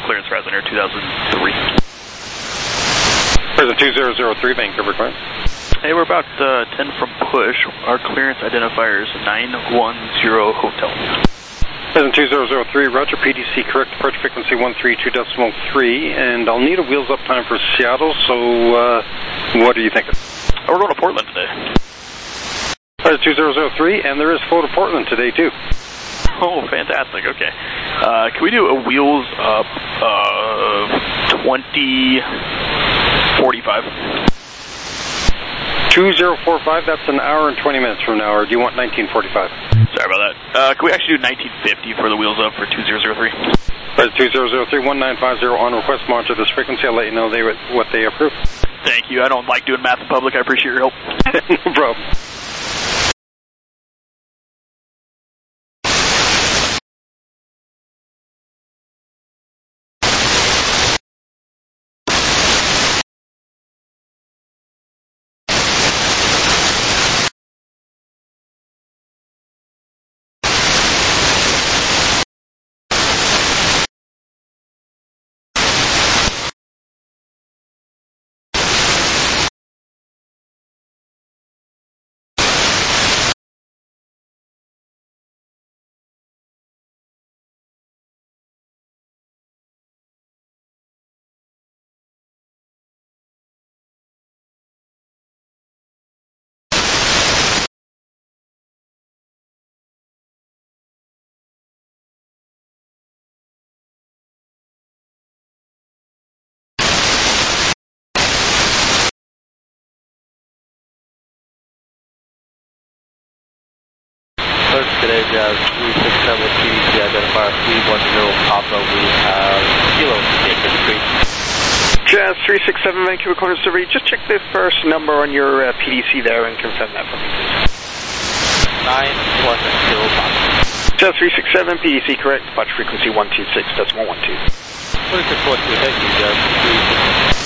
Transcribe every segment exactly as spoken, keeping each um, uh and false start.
clearance present here, two thousand three. Present two zero zero three, Vancouver clear. Hey, we're about uh, ten from push. Our clearance identifier is nine one zero Hotel. Present two zero zero three, Roger, P D C correct, departure frequency one three two decimal three, and I'll need a wheels up time for Seattle, so uh, what are you thinking? Oh, we're going to Portland today. Present two zero zero three, and there is flow to Portland today too. Oh, fantastic, okay. Uh, can we do a wheels up uh, twenty forty-five? two zero four five, that's an hour and twenty minutes from now, or do you want nineteen forty-five? Sorry about that. Uh, can we actually do nineteen fifty for the wheels up for two zero zero three? Present two zero zero three, one nine five zero on request, monitor this frequency. I'll let you know they what they approve. Thank you. I don't like doing math in public. I appreciate your help. No problem. Today, Jazz three six seven P D C identifier three one zero Papa. We have Kilo Baker Street. Jazz three six seven Vancouver Corner Survey. Just check the first number on your uh, P D C there and confirm that for me, please. nine one zero Papa. Jazz three six seven P D C correct. Departure frequency one two six decimal one two. twenty-six one two. Thank you, Jazz three six seven.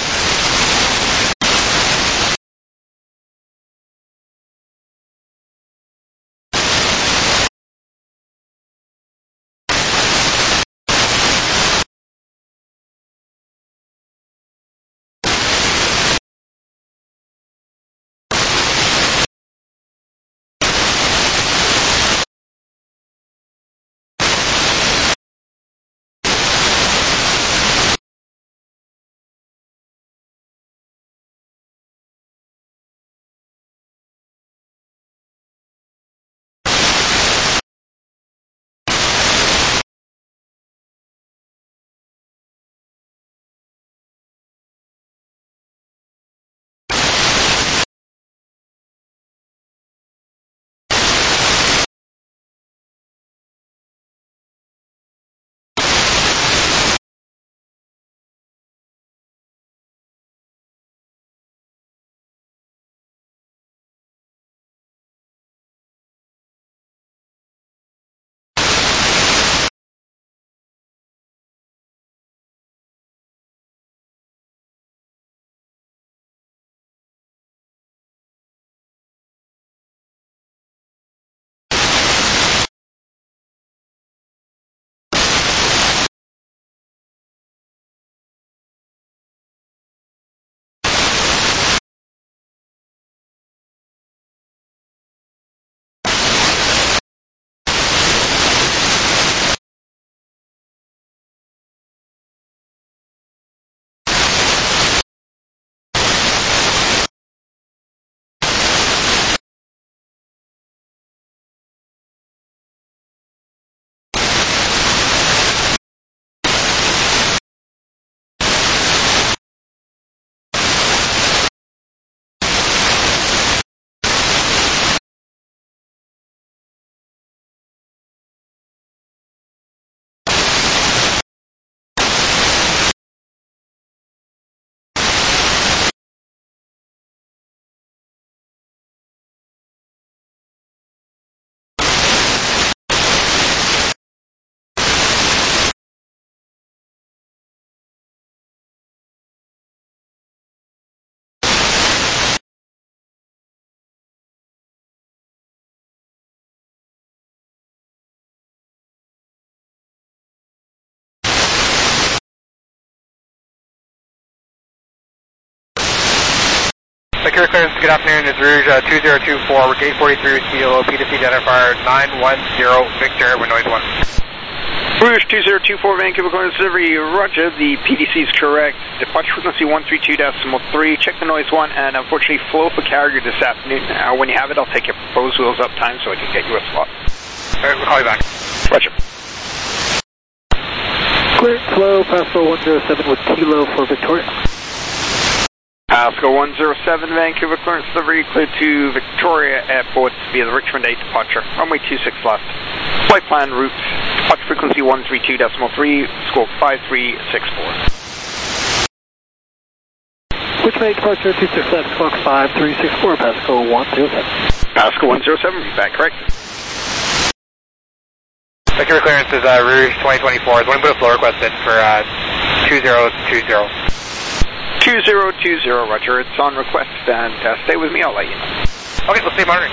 Secure clearance, good afternoon, it's Rouge uh, two zero two four, gate forty-three with Kilo, P T C identifier nine one zero, Victor, with noise one. Rouge two zero two four, Vancouver Corner Delivery, roger, the P D C is correct. Departure frequency one three two decimal three, check the noise one, and unfortunately flow for carrier this afternoon. Uh, when you have it, I'll take your proposed wheels up time so I can get you a slot. Alright, we'll call you back. Roger. Clear, flow, Pascal one zero seven with Kilo for Victoria. Pascal one zero seven, Vancouver Clearance Delivery, clear to Victoria Airport via the Richmond eight departure. Runway two six left. Flight plan route, departure frequency one three two decimal three, scope five three six four. Richmond eight departure two six left, squawk five three six four, Pascal one zero seven. Pascal one zero seven, be back, correct? Secure clearance is uh, Rouge twenty twenty-four. I was going to put a flow request in for uh, two zero two zero. two zero two zero, roger. It's on request, and uh, stay with me, I'll let you know. Okay, let's stay monitoring.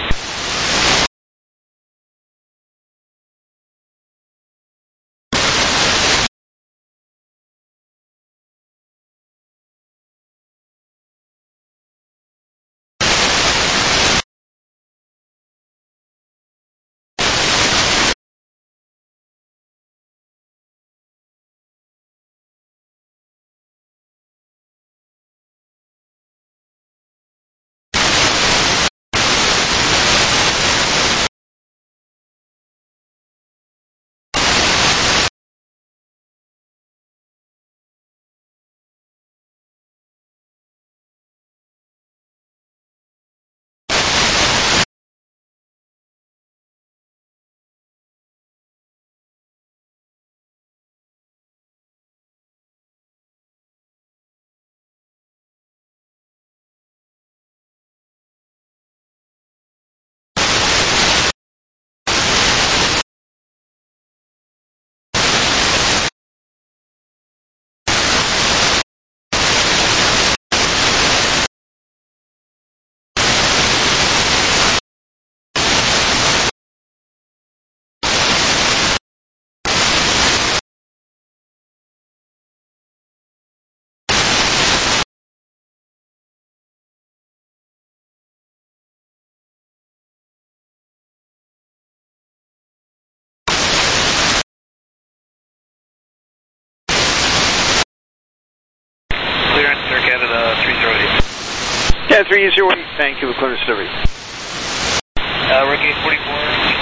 Yeah, three zero eight, thank you, Clearance Delivery. Uh, we're gate forty-four.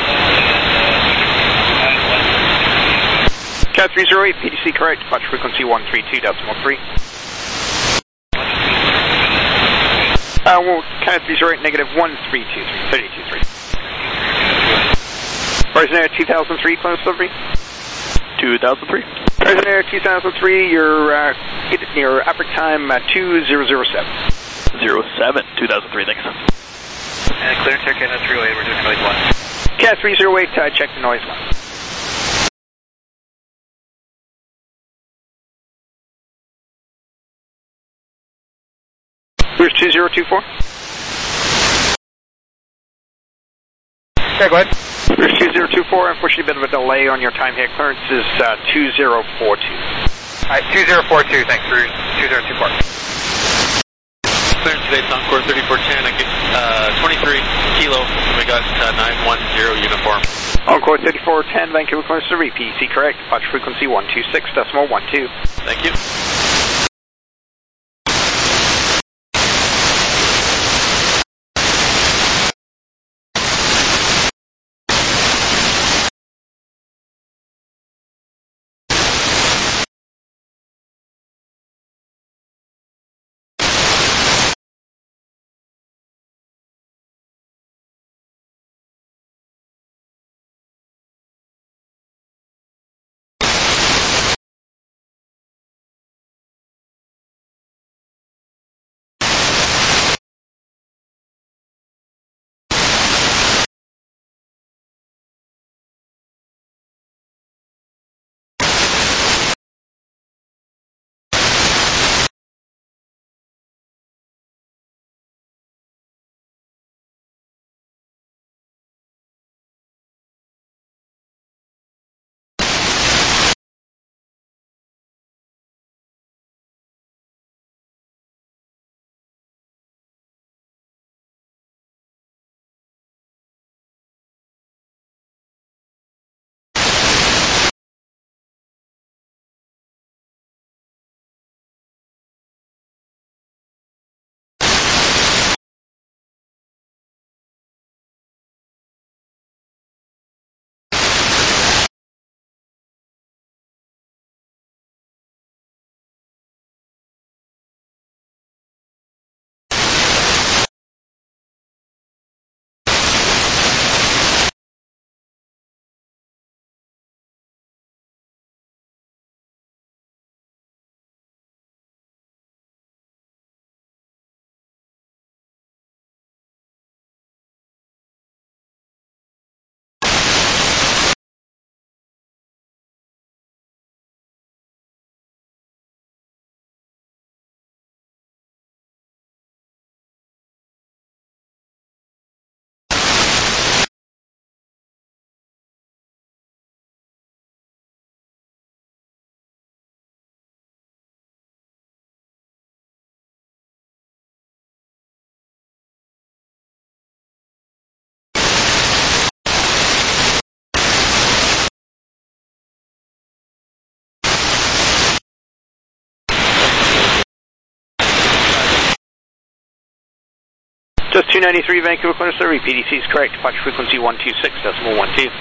Cat three zero eight, P D C correct, departure frequency one three two decimal three. Uh, well, Cat three zero eight, negative one three two three, thirty two three. Horizon Air two thousand three, Clearance Delivery. two thousand three. Horizon Air two thousand three, your, uh, your average time uh, two zero zero seven. zero seven, two thousand three, thanks. And clearance Air Canada three oh eight, we're doing noise one. Cat three zero eight, uh, check the noise one. Here's two zero two four. Okay, go ahead. Here's two zero two four, unfortunately a bit of a delay on your time here. Clearance is uh, two zero four two. Alright, two zero four two, thanks, Rouge, two zero two four. Clearance today, Encore thirty-four ten, uh, twenty-three Kilo, we got uh, nine one zero uniform. Encore thirty-four ten, Vancouver Clearance Delivery, P C correct, departure frequency one two six decimal one two. Thank you. Just two ninety-three Vancouver Corner Survey, P D C is correct. Departure frequency one two six decimal one two.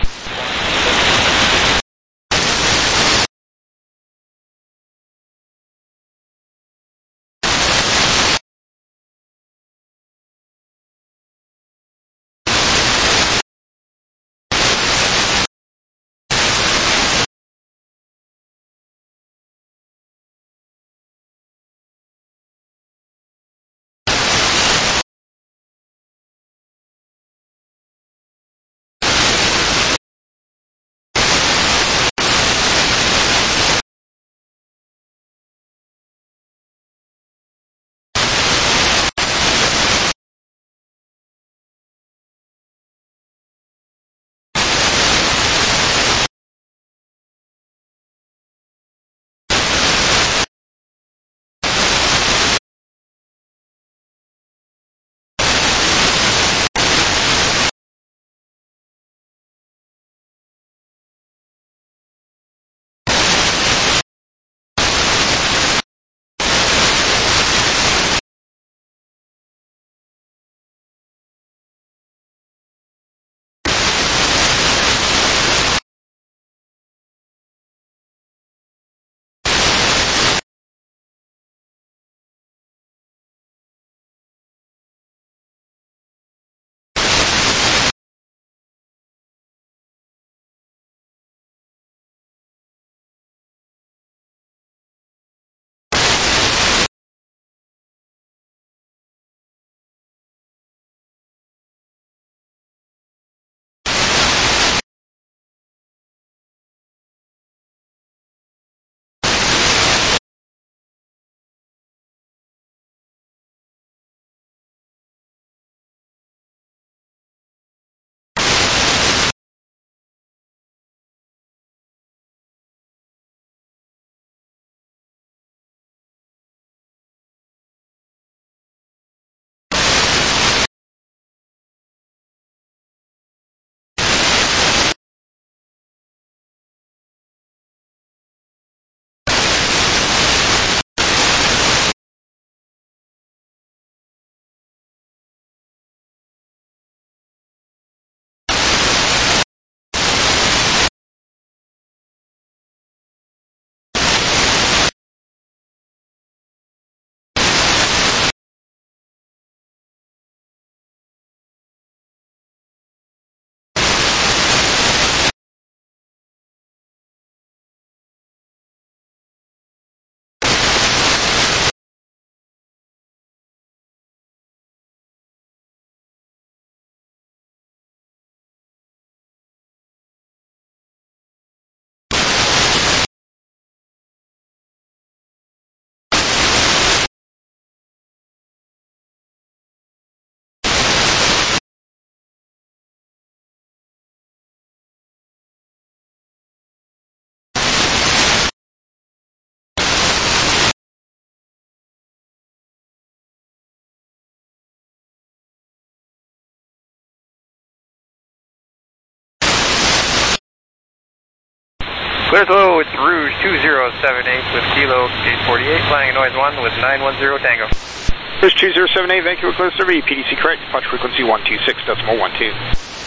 Clear slow with Rouge two zero seven eight with Kilo eight forty-eight, flying a noise one with nine one zero Tango. Rouge two zero seven eight, Vancouver Clear Survey, P D C correct, departure frequency one two six decimal one two.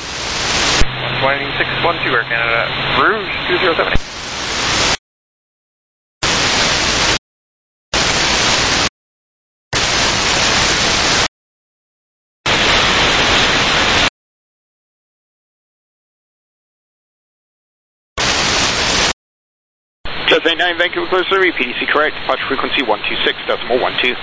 one twenty-six one two Air Canada, Rouge two zero seven eight. Just eight nine Vancouver Clear Survey, P D C correct, departure frequency one two six decimal one two.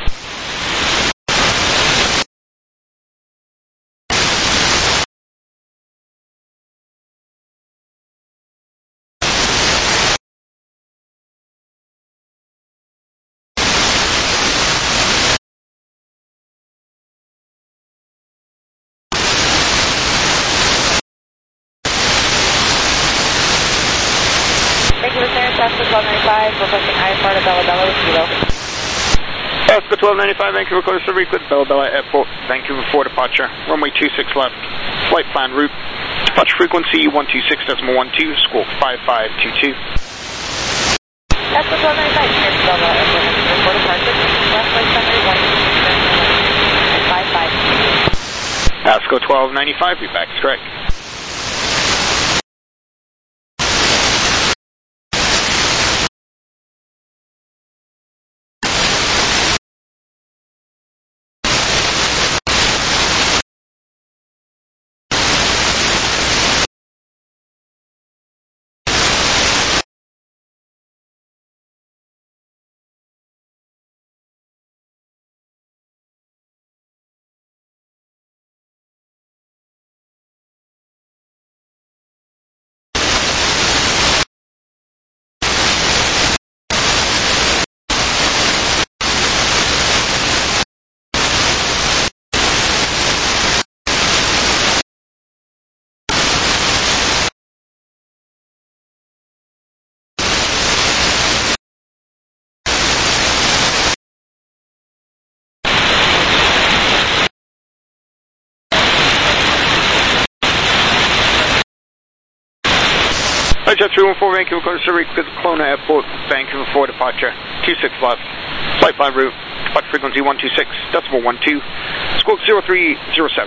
Alaska twelve ninety-five, requesting I F R to Bella Bella with Kilo. Alaska twelve ninety-five, Vancouver Clear Survey, clear Bella Bella Airport, Vancouver four departure, runway two six left, flight plan route, departure frequency one two six decimal one two, squawk five five two two. Alaska twelve ninety-five, clear Bella Bella Airport, Vancouver four departure, left flight summary one two six decimal one two, five five two two. Pasco twelve ninety-five, feedback is correct. Jet three one four, Vancouver, Corner Survey, Kelowna Airport, Vancouver for departure, two six left, flight plan route, departure frequency one two six, decimal one two, squawk zero three zero seven.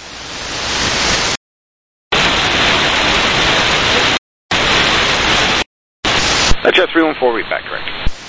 Jet three one four, read back correct.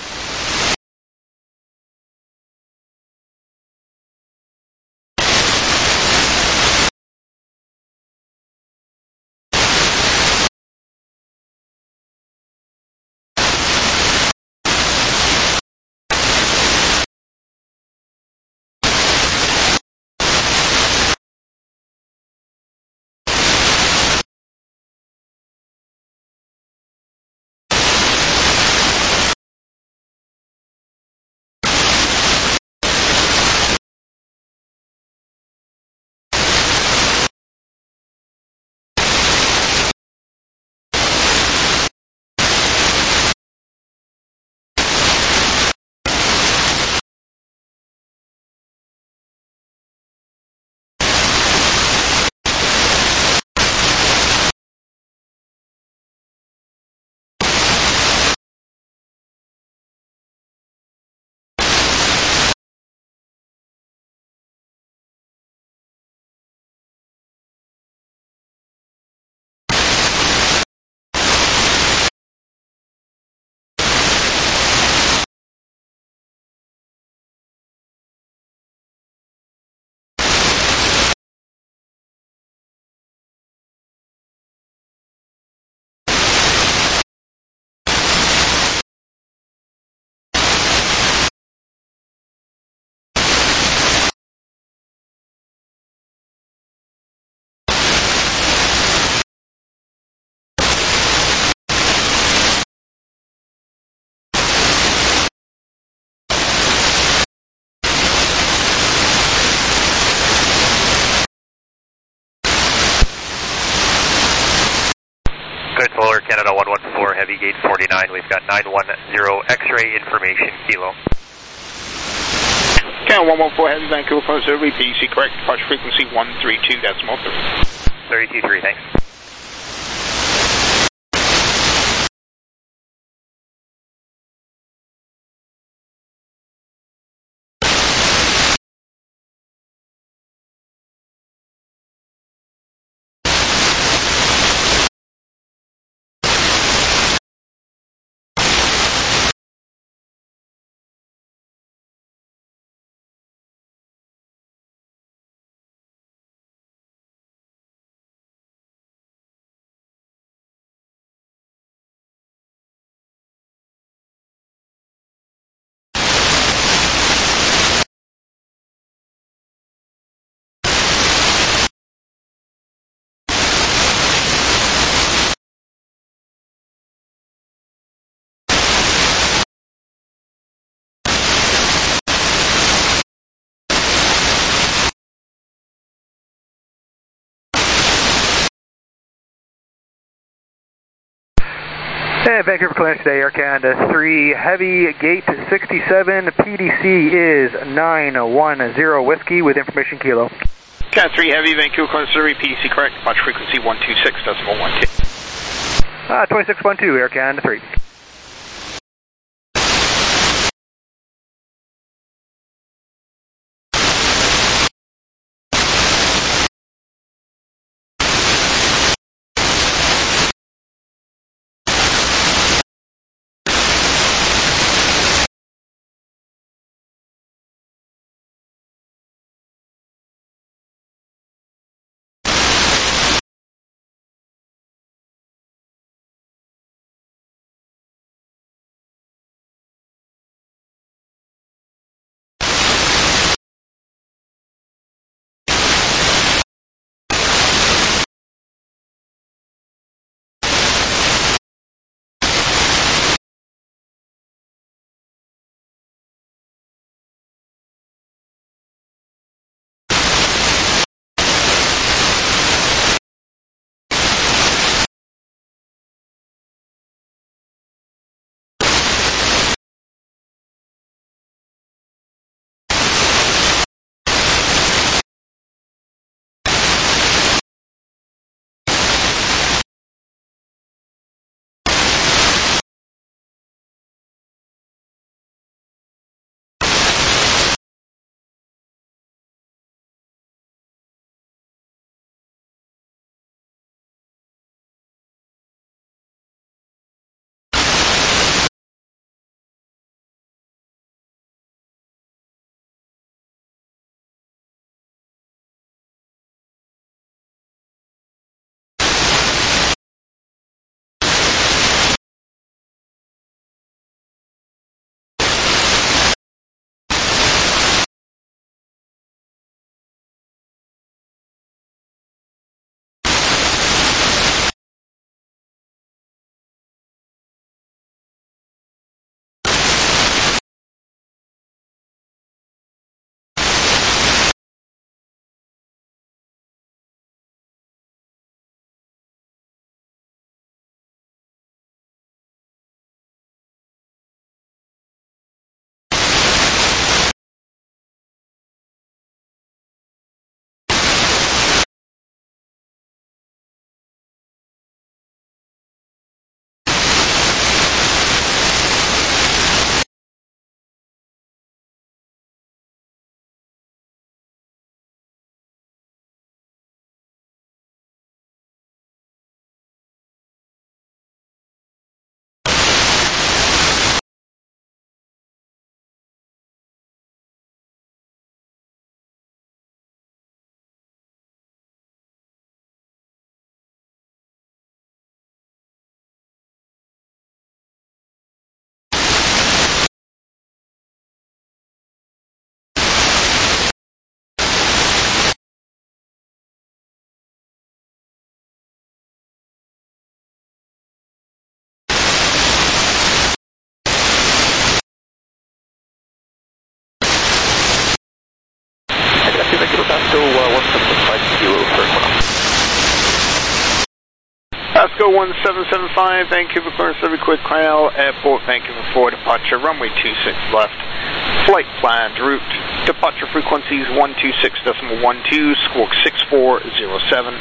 Solar Canada one one four, Heavy Gate forty-nine, we've got nine one zero X-ray information, Kilo. Canada one one four, Heavy Vancouver, Corner Survey, P D C correct, departure frequency one three two, decimal three. thirty-two three, thanks. Hey, Vancouver Clearance today, Air Canada three, Heavy Gate sixty-seven, P D C is nine one zero Whiskey with information Kilo. Cat three Heavy, Vancouver Corner Survey, P D C correct, departure frequency one two six, decimal one two. Uh, twenty-six twelve, Air Canada three. Pasco uh, one seven seven five kilo for Equinox. Pasco one seven seven five, Vancouver Corner Survey, quick Cornell Airport, Vancouver four, departure, runway two six left. Flight planned, route, departure frequencies one two six point one two, squawk six four zero seven.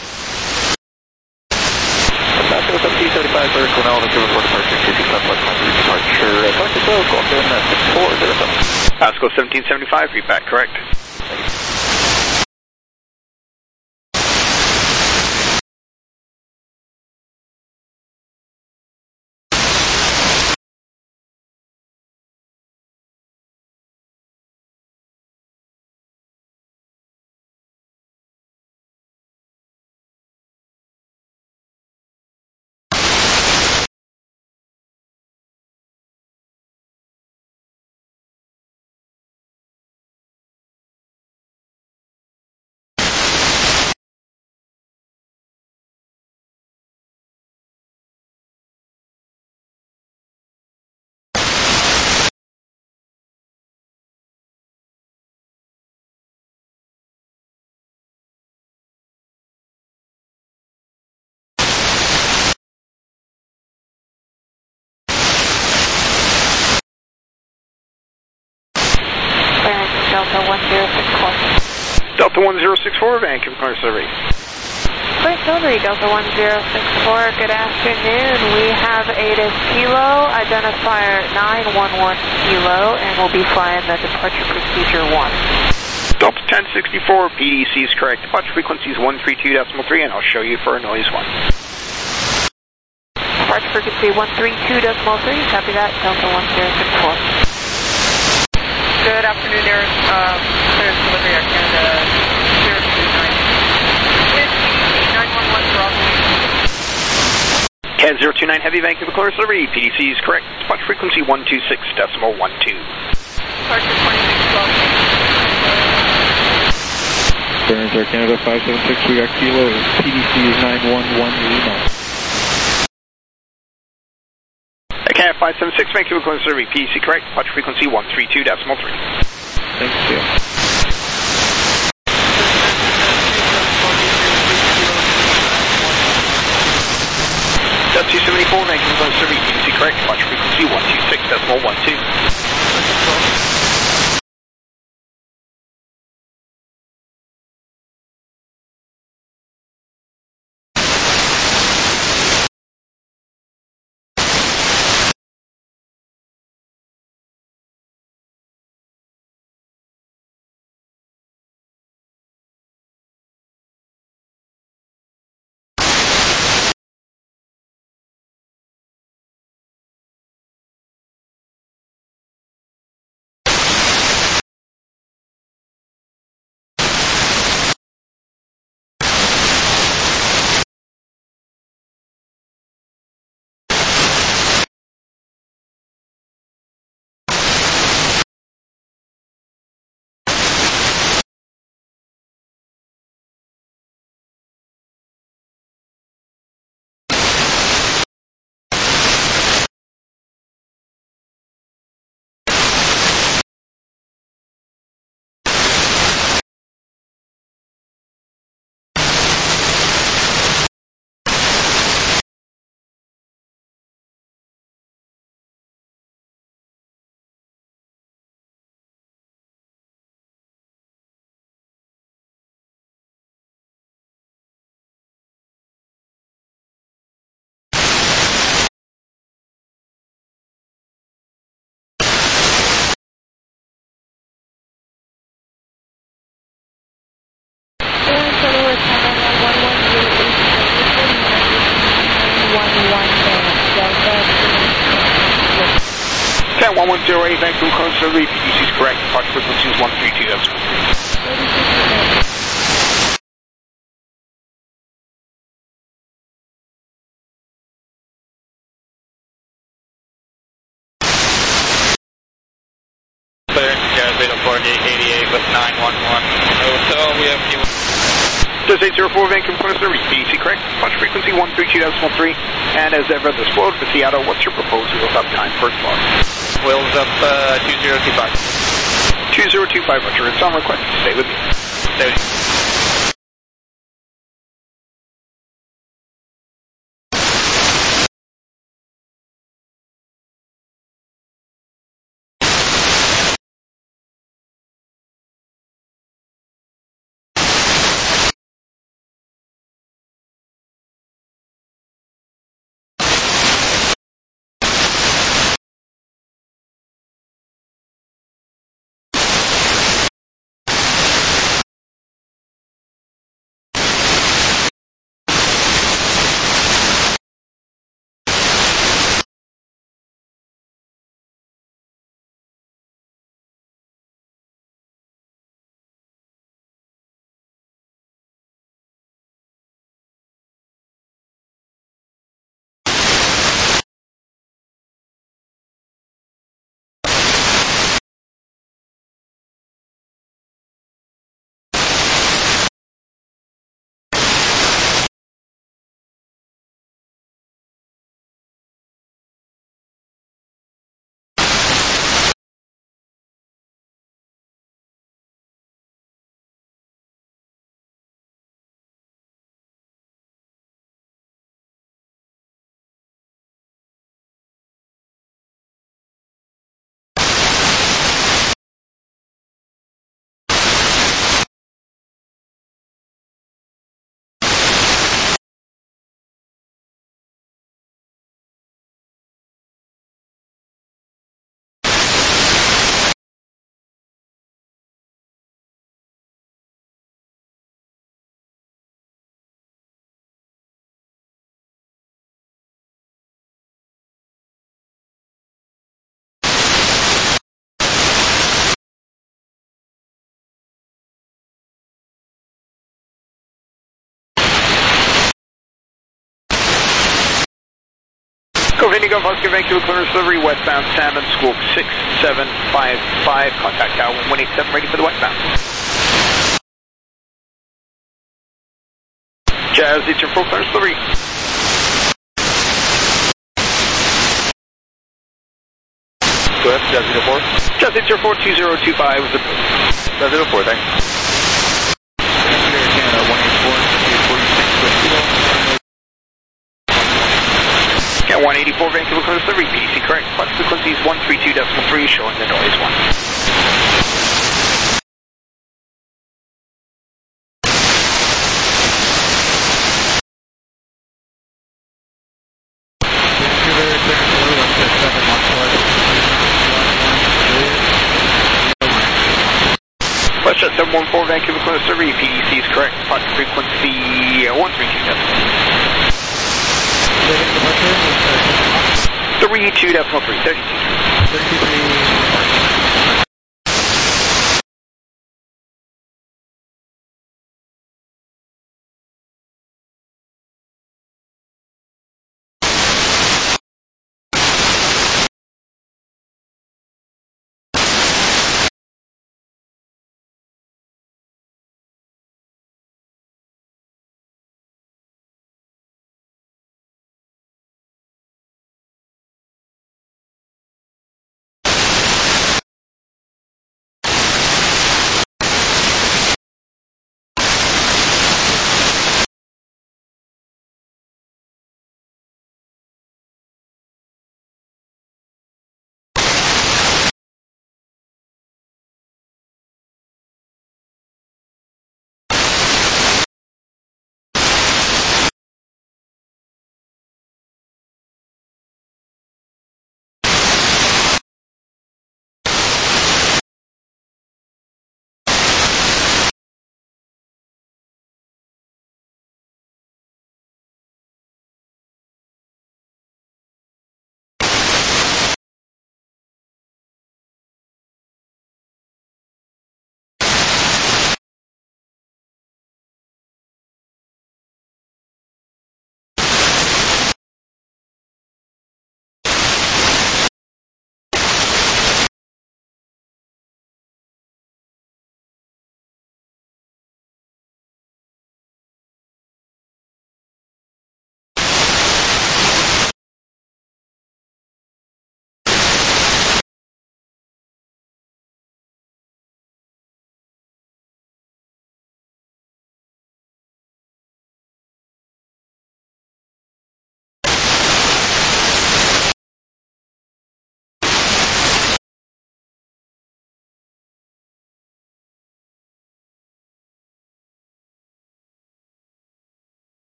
Pasco seventeen seventy-five, for Cornell, Vancouver four, departure, two six left, left, departure, departure, so, squawk in at six four zero seven. Pasco seventeen seventy-five, feedback correct. Delta one zero six four. Delta one zero six four, Vancouver Corner Survey. Flight Survey, Delta one zero six four, good afternoon. We have A T I S Kilo, identifier nine one one Kilo, and we'll be flying the departure procedure one. Delta ten sixty-four, P D C is correct. Departure frequency is one three two point three, and I'll show you for a noise one. Departure frequency one three two point three, copy that, Delta one zero six four. Good afternoon, Air uh, clearance delivery Air Canada zero two nine. With P D C nine one one for C A D zero two nine Heavy, Vancouver Corner Survey, P D C is correct. Departure frequency one two six point one two. Departure twenty-six twelve. Burns Air Canada five seven six, we got Kilo, P D C is nine one one Lima. Okay, five seven six, Vancouver Corner Survey, P D C correct, departure frequency one three two point three. Thank you. Delta two seventy-four, Vancouver Corner Survey, P D C correct, departure frequency one two six point one two. one one zero eight, Vancouver Corner Survey, P D C is correct, departure frequency is one three two point three. eighty-eight with nine one one. Hotel, we have Q. This eight zero four, Vancouver Corner Survey, P D C correct, departure frequency one three two point three, and as ever, this float for Seattle, what's your proposed wheels up time for tomorrow? Wheels up uh, two zero two five. two zero two five, Roger, it's on request, stay with me. Noted. Go Indigo, Oscar Vancouver, clearance delivery, westbound Salmon, Squawk six seven five five, contact tower one eight seven, ready for the westbound. Jazz, it's your full clearance delivery. Go ahead, Jazz zero four. Jazz, it's your four two zero two five, was it? Jazz zero four, thanks. Canada one eight four, forty-six, Yeah, one eighty-four Vancouver clearance delivery, P D C correct. Flight frequency is one three two point three, showing the noise one. Westjet seven one four Vancouver clearance delivery, P D C is correct. Flight frequency uh, one three two point three. thirty-two point three, thirty-two.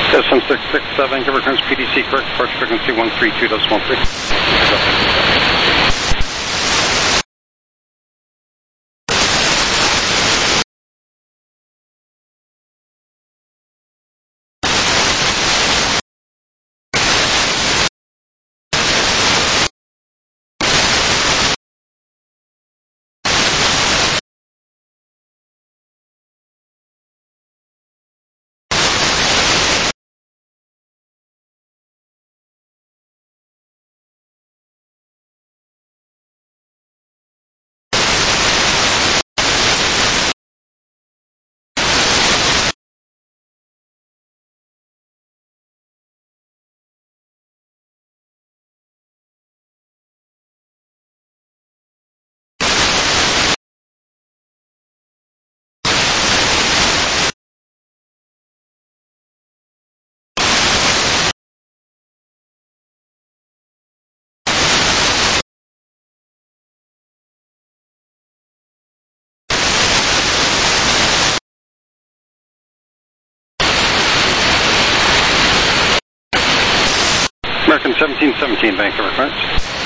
System six six seven, Vancouver Clearance P D C, correct departure frequency one three two decimal three. American seventeen seventeen, Vancouver Clearance.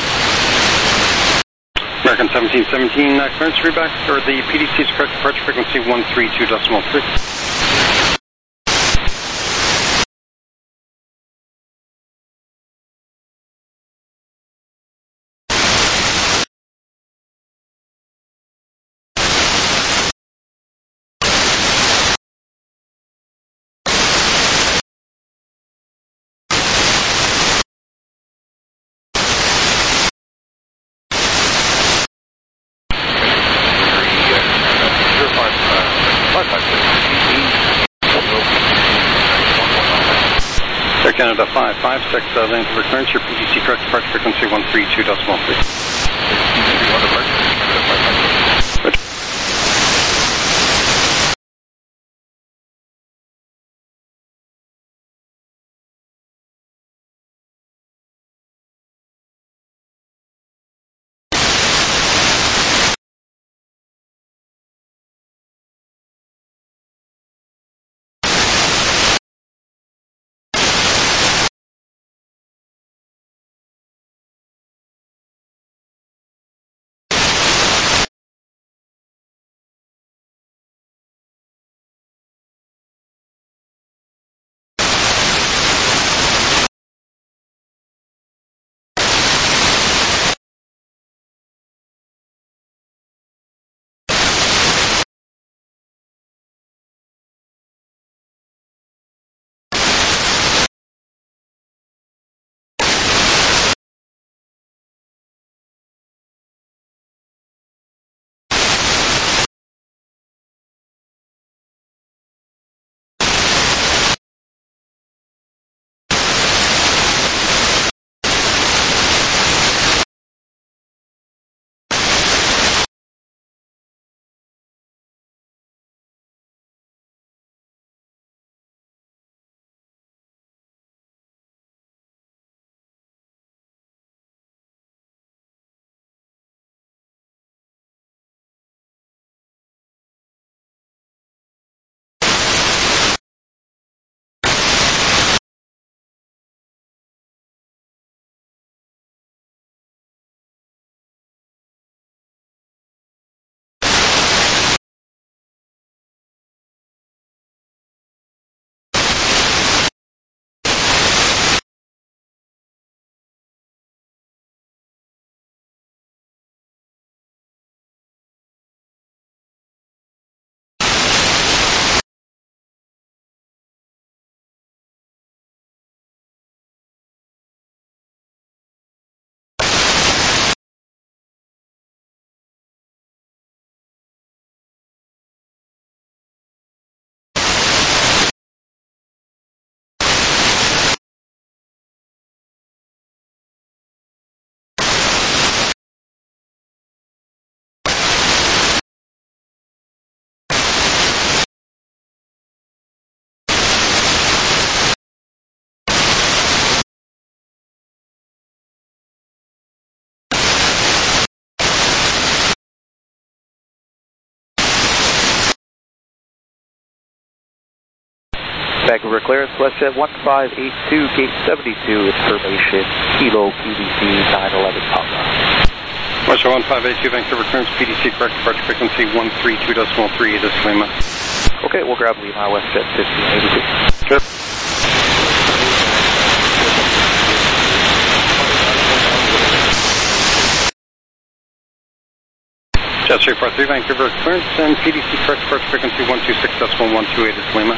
American seventeen seventeen, uh, clearance reback, or the P D C's correct departure frequency one three two decimal three. Air Canada five five six, uh, Vancouver Clearance, your P D C correct departure frequency one three two decimal three. Vancouver clearance, WestJet one five eight two, gate seventy-two, information, Kilo P D C nine eleven Papa. WestJet one five eight two, Vancouver clearance, P D C correct, departure frequency one three two decimal three, this is Lima. Okay, we'll grab Lima, WestJet fifteen eighty-two. Sure. Jet three four three, Vancouver clearance and P D C correct departure frequency one two six decimal one two eight is Lima.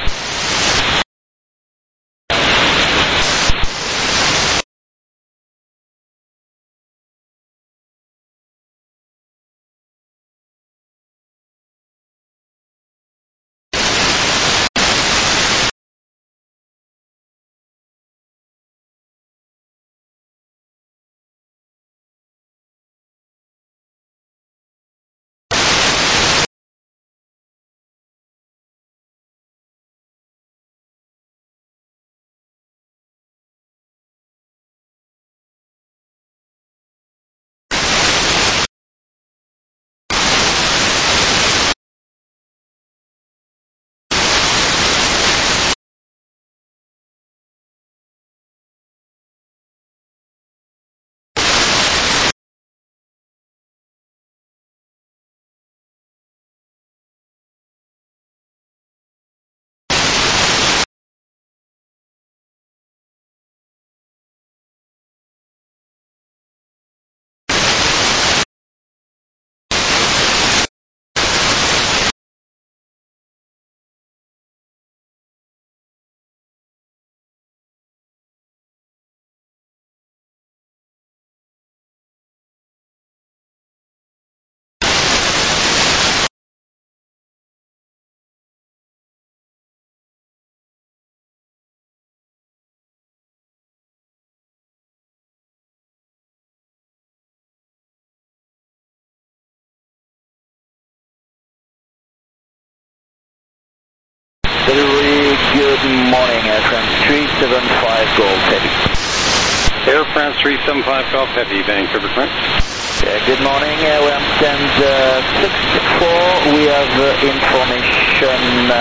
Very good morning, Air France three seven five Golf Heavy. Air France three seven five Golf Heavy, Vancouver clearance. Yeah, good morning, uh, we understand uh, six four, we have uh, information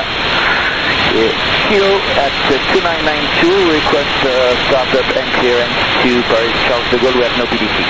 uh, Kilo at uh, two nine nine two, request uh, startup and clearance to Paris Charles de Gaulle, we have no P D C.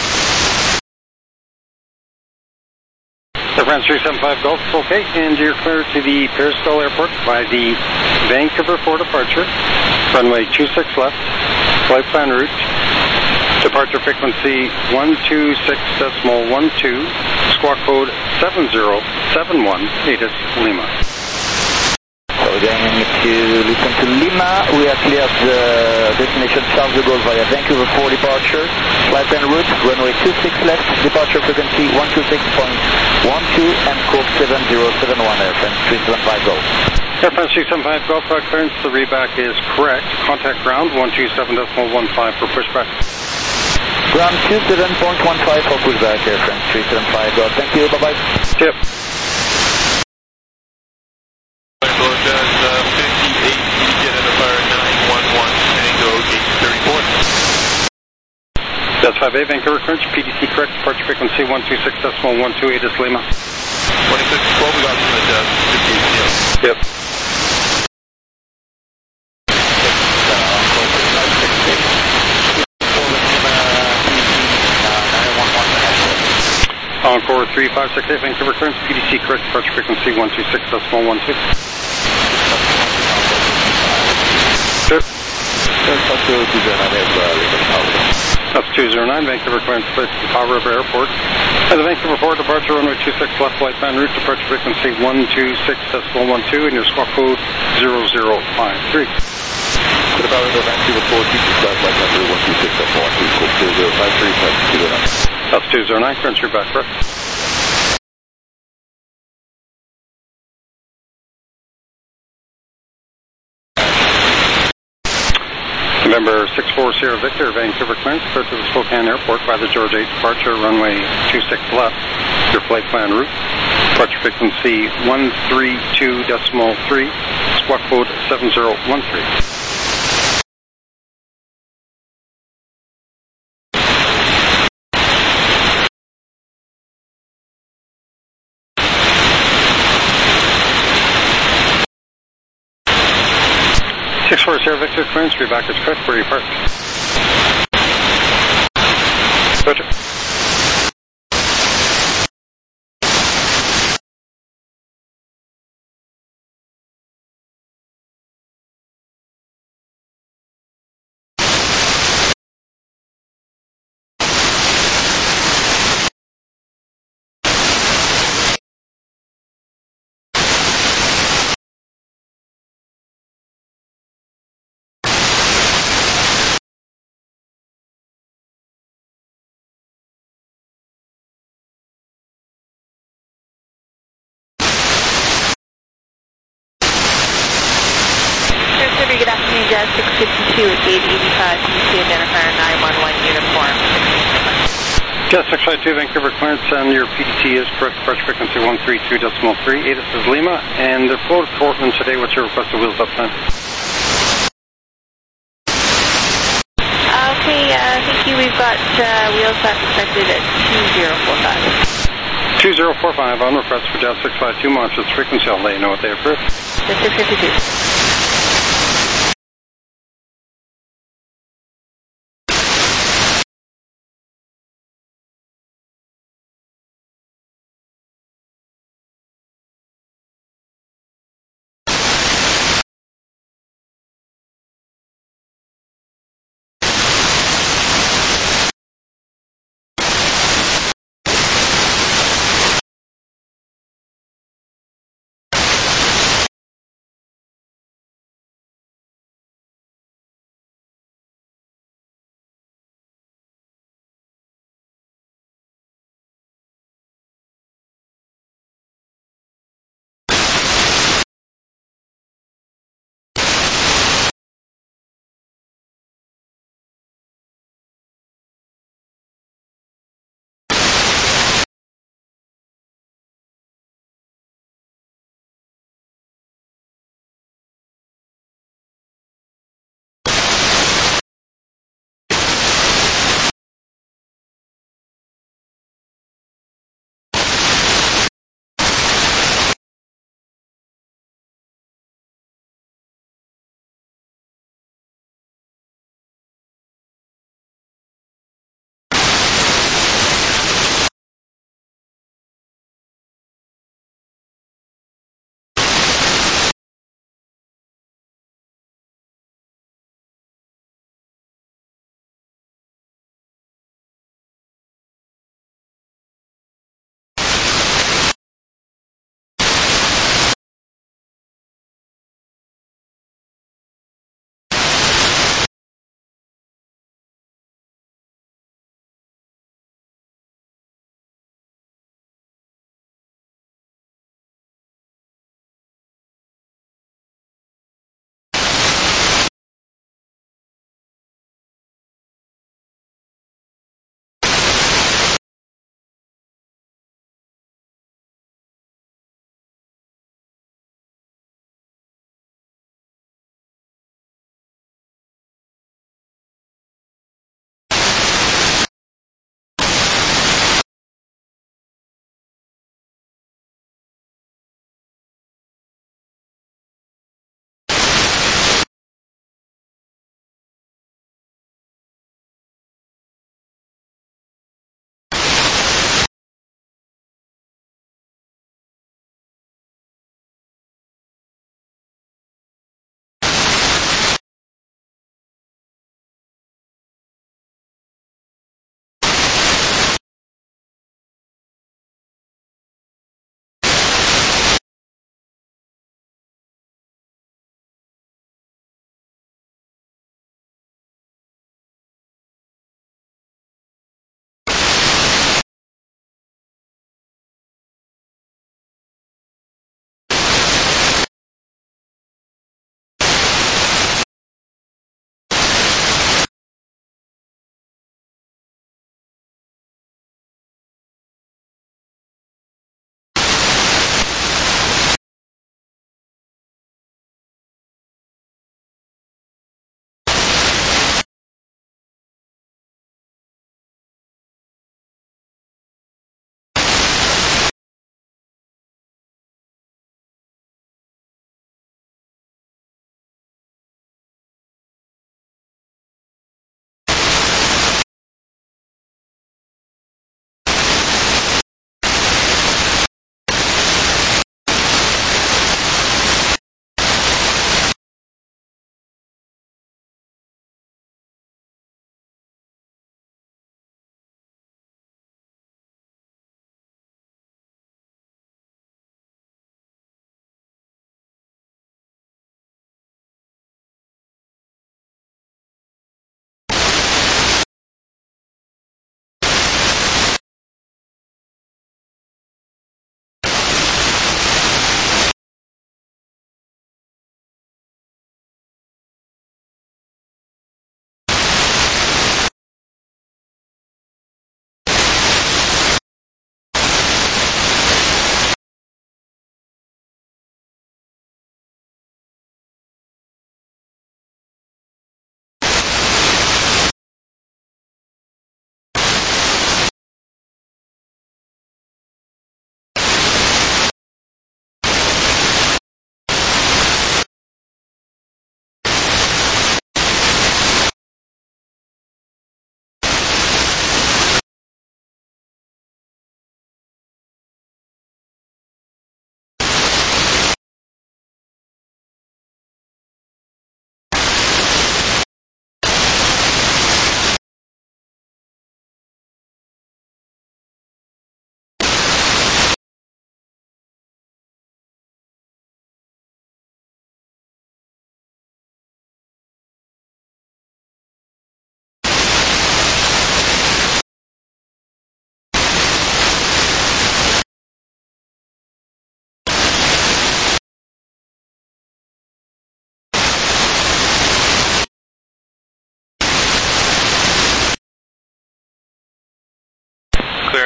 Air France three seven five Golf, okay, and you're clear to the Paris Gull Airport by the Vancouver for departure, runway two six left, flight plan route, departure frequency one two six decimal one two, squawk code seven zero seven one, ATIS Lima. So we're going to listen to Lima. We have cleared the destination Charles de Gaulle via Vancouver for departure. Flight plan route, runway two six left, departure frequency one two six point one two and code seven zero seven one, Air France three seven five Golf. Air France three seven five Golf clearance, the reback is correct. Contact ground one two seven decimal one five for pushback. Ground two seven point one five for pushback, Air France three seven five Golf. Thank you, bye-bye. Yep. That's five A, Vancouver clearance, P D C correct, departure frequency one two six decimal one two eight is Lima. twenty-six twelve, we got you at uh, fifty-eight. Yep. Encore three five six eight, Vancouver clearance, P D C correct, departure frequency one two six decimal one two. Sure. That's two zero nine, Vancouver clearance, place at the Powell River Airport. At the Vancouver Port, departure runway two six left, flight plan route, departure frequency one two six decimal one two, and your squawk code zero zero five three. To the Powell River, Vancouver Port, two six left, flight plan route one two six decimal one two, code zero zero five three, flight two zero nine. That's two zero nine, clearance, you're back, correct? November six four Sierra Victor, Vancouver clearance, clear to the Spokane Airport by the George eight departure, runway two six left, your flight plan route, departure frequency one three two decimal three, squawk code seven zero one three. four Sierra Victor clearance, three back is correct, where you parked. Roger. Good afternoon, Jazz six fifty-two at gate eighty-five, P D C identifier nine one one uniform. Jazz six fifty-two, Vancouver clearance, and your P D C is correct, departure frequency one three two point three. A T I S is Lima, and the flow to Portland today, what's your request of wheels up time? Okay, uh, thank you. We've got uh, wheels up expected at two zero four five. two zero four five on request for Jazz six fifty-two, monitor its frequency. I'll let you know what they approve. Jazz six fifty-two.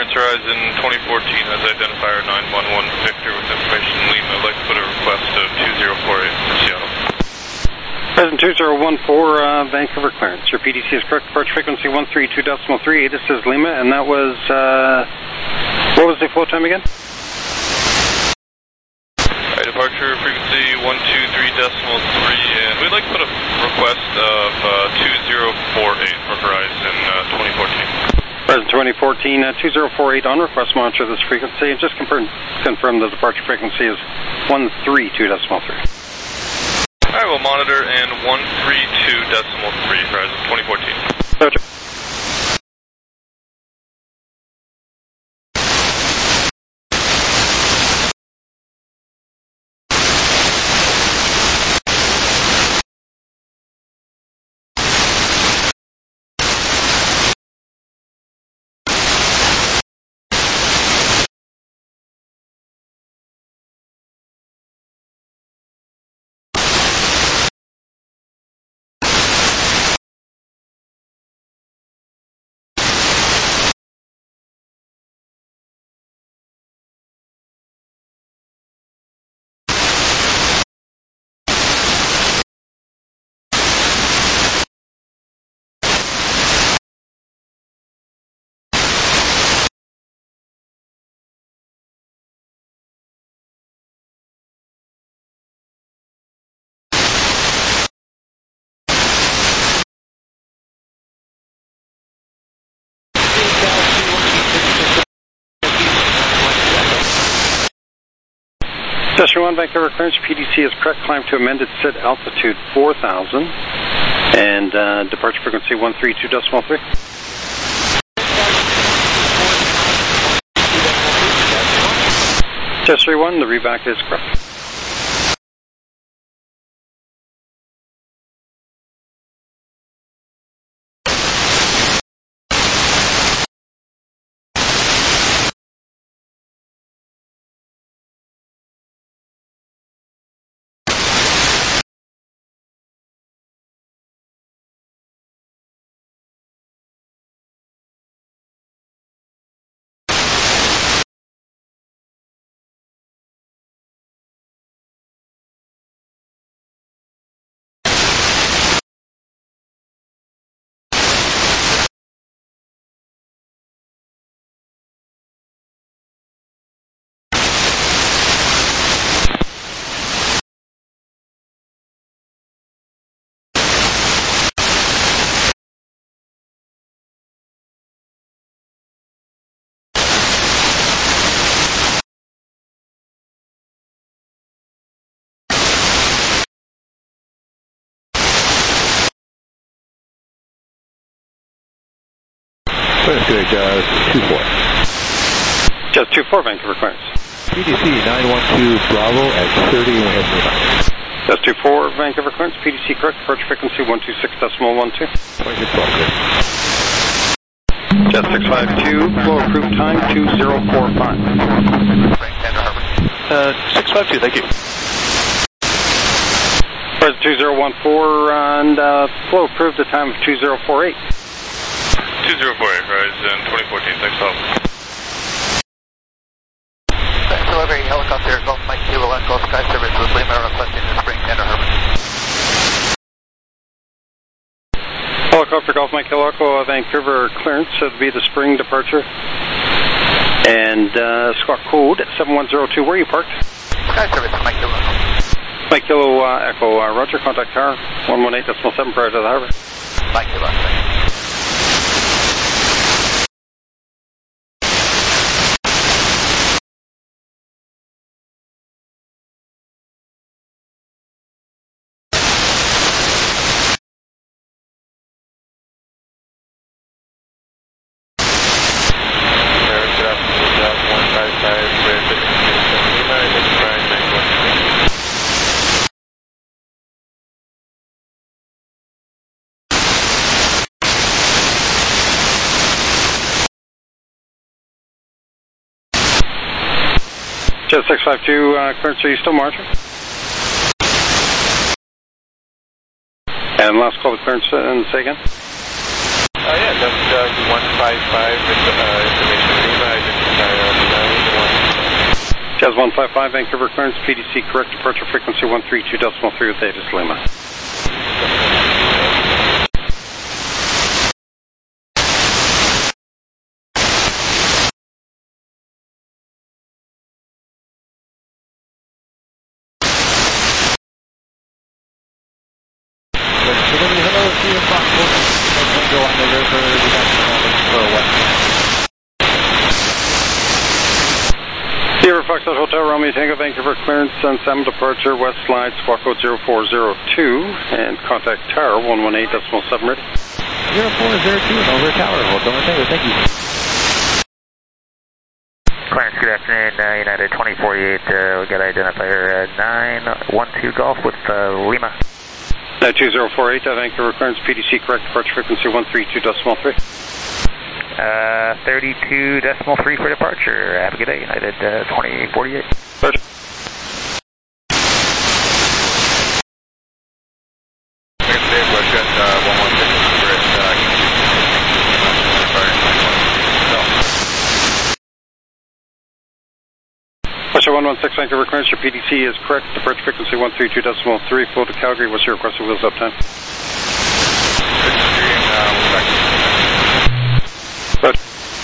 Clearance Horizon twenty fourteen has identifier nine one one Victor with information Lima. I'd like to put a request of two zero four eight for Seattle. Present two zero one four, uh, Vancouver clearance. Your P D C is correct. Departure frequency one three two decimal three. This is Lima, and that was, uh, what was the flow time again? Alright, departure frequency one two three decimal three, and we'd like to put a request of uh, two zero four eight for Horizon uh, twenty fourteen. Present twenty fourteen, uh, two zero four eight on request, monitor this frequency, and just confirm, confirm the departure frequency is one three two decimal three. Alright, we'll monitor and one three two decimal three, Horizon twenty fourteen. Roger. Session one, Vancouver clearance, P D C is correct. Climb to amended S I D altitude four thousand, and uh, departure frequency one three two decimal three. Test three one, the reback is correct. Clearance good, uh, two four. Just two four, Vancouver clearance. P D C nine one two Bravo at thirty and we have Lima. Just two four, Vancouver clearance, P D C correct, departure frequency one two six decimal one two. twenty-six twelve, good. Just six five two, flow approved time two zero four five. Uh, six five two, thank you. Present two zero one four, and uh, flow approved the time of two zero four eight. two zero four eight, Horizon twenty fourteen, thanks for help. Thanks, delivery, helicopter, Golf Mike Kilo one, Golf Sky Service with Lima requesting the spring Tender Harbor. Helicopter Golf Mike Kilo Echo, Vancouver clearance, so it'll be the spring departure. And uh, squawk code seven one zero two, where are you parked? Sky Service, Mike Kilo Echo. Mike Kilo uh, Echo, uh, Roger, contact tower one one eight decimal seven prior to the harbor. Mike Kilo Echo. Just six five two, uh, clearance, are you still monitoring? And last call to clearance, uh, and say again? Uh, yeah, that's uh, one five five with uh, information. Lima, I Jazz one five five, Vancouver clearance, P D C correct, departure frequency one three two decimal three with Davis Lima. Sierra Foxtrot Hotel, Romeo Tango, Vancouver clearance, Sun seven departure, west slide, squawk code zero four zero two, and contact tower one one eight decimal seven ready. zero four zero two, over tower, Hotel Tango, thank you. Clarence, good afternoon, uh, United twenty forty-eight, uh, we got identifier uh, nine one two Golf with uh, Lima. Uh, two zero four eight, uh, Vancouver clearance, P D C correct, departure frequency one three two decimal three. Uh, thirty-two decimal three for departure. Have a good day, United uh, twenty forty-eight. Roger. Russia one one six, Vancouver clearance, your P D C is correct, departure frequency one three two decimal three, flow to Calgary, what's your requested wheels up time? Roger.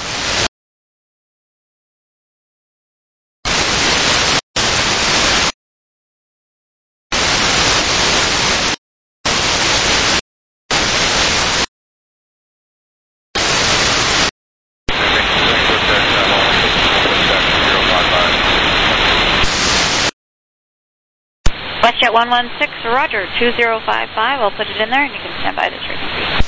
WestJet one one six, Roger, two zero five five. I'll put it in there and you can stand by this frequency.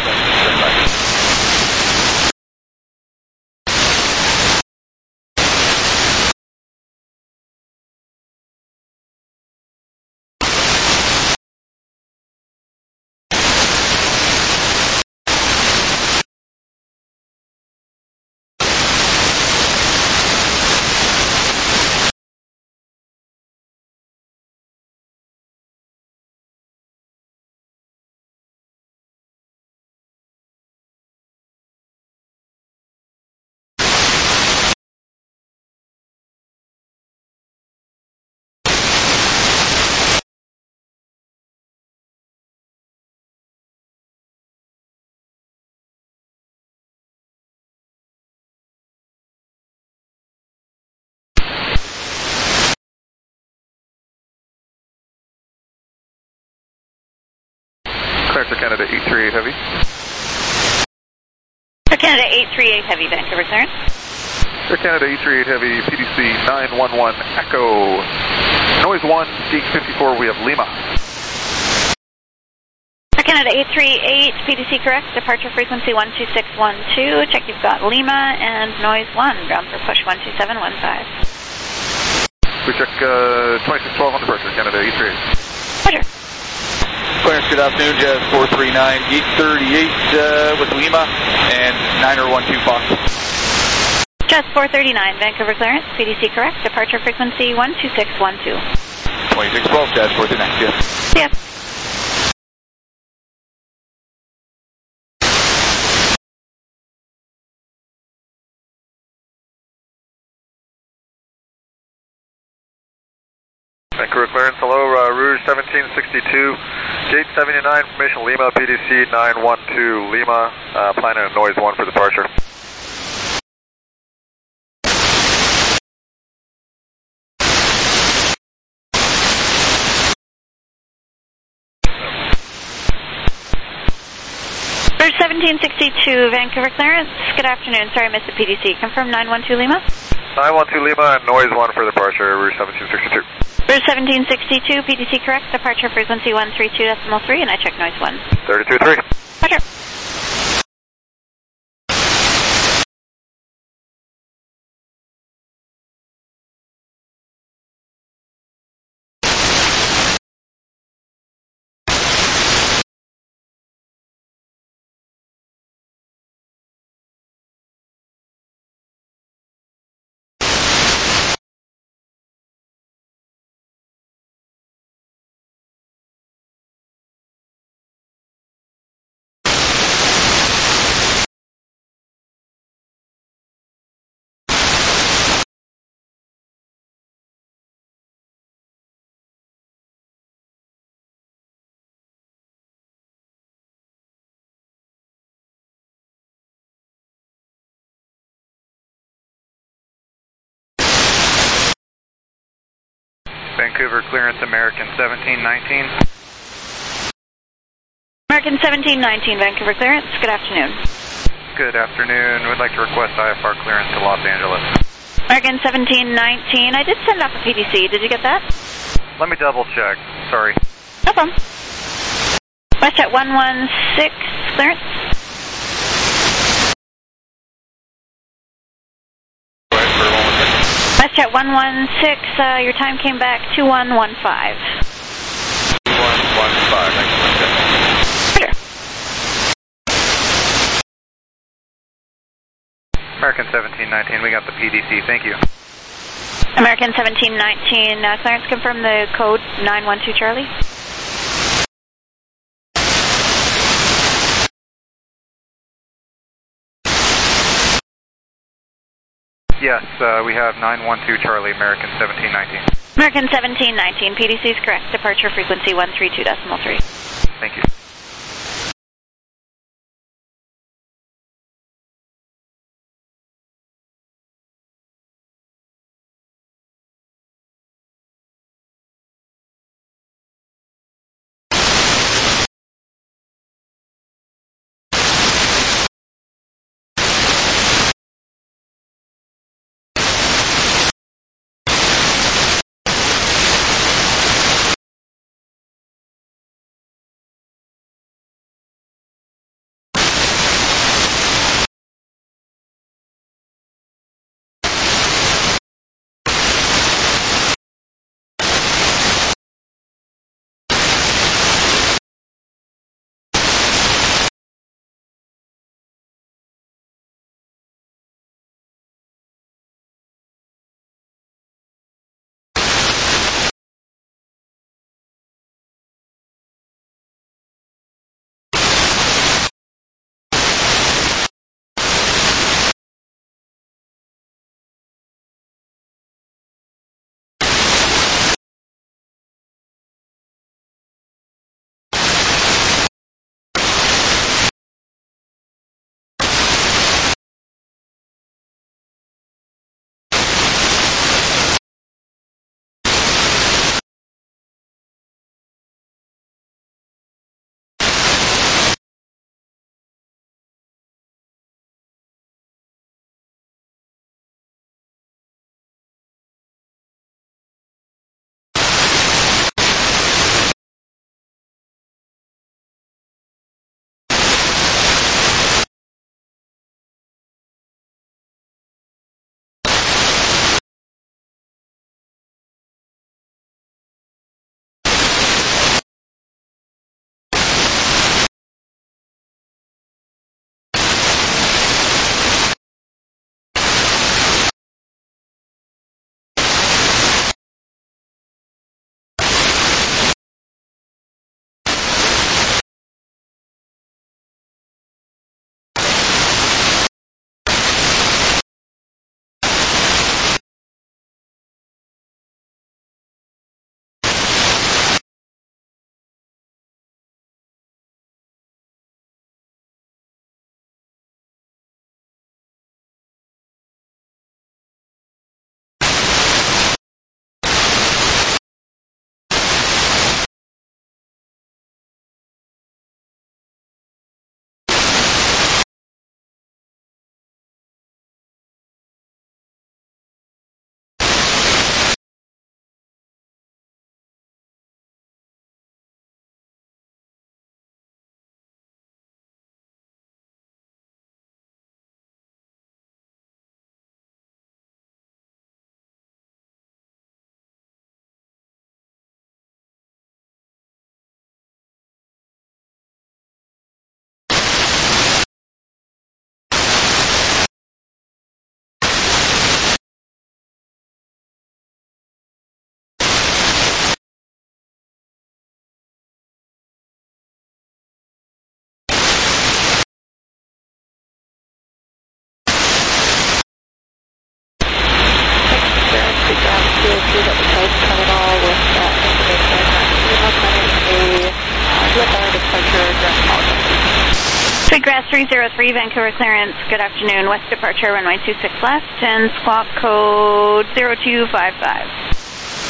Air Canada eight three eight Heavy. Air Canada eight three eight Heavy, Vancouver clearance. Air Canada eight three eight Heavy, P D C nine one one Echo. Noise one, gate fifty-four, we have Lima. Air Canada eight three eight, P D C correct, departure frequency one two six one two. Check you've got Lima and noise one, ground for push one two seven one five. We check uh, twenty-six twelve on departure, Canada eight three eight. Roger. Clarence, good afternoon, Jazz four three nine, gate thirty-eight uh, with Lima and niner one two Fox. Jazz four thirty-nine, Vancouver clearance, P D C correct, departure frequency one two six one two. twenty-six twelve, Jazz four thirty-nine, yes. Yes. Vancouver clearance, hello, uh, Rouge seventeen sixty-two, gate seventy-nine, information Lima, P D C nine one two, Lima, uh, planning a noise one for departure. Rouge seventeen sixty-two, Vancouver clearance, good afternoon, sorry I missed the P D C, confirm nine one two Lima? nine one two Lima and noise one for departure, Rouge seventeen sixty-two. Rouge seventeen sixty-two, P D C correct, departure frequency one three two decimal three, and I check noise one. thirty-two three. Roger. Vancouver clearance, American seventeen nineteen. American seventeen nineteen, Vancouver clearance. Good afternoon. Good afternoon. We'd like to request I F R clearance to Los Angeles. American seventeen nineteen. I did send off a P D C. Did you get that? Let me double check. Sorry. No problem. WestJet one one six, clearance. WestJet one one six, uh, your time came back two one one five. two one one five, thank you. Sure. American seventeen nineteen, we got the P D C, thank you. American seventeen nineteen, uh, clearance confirm the code nine one two Charlie. Yes, uh, we have nine one two Charlie, American seventeen nineteen. American seventeen nineteen, P D C is correct. Departure frequency one three two decimal three. Thank you. Sweetgrass three zero three, Vancouver clearance. Good afternoon. West departure, runway two six left, and squawk code zero two five five.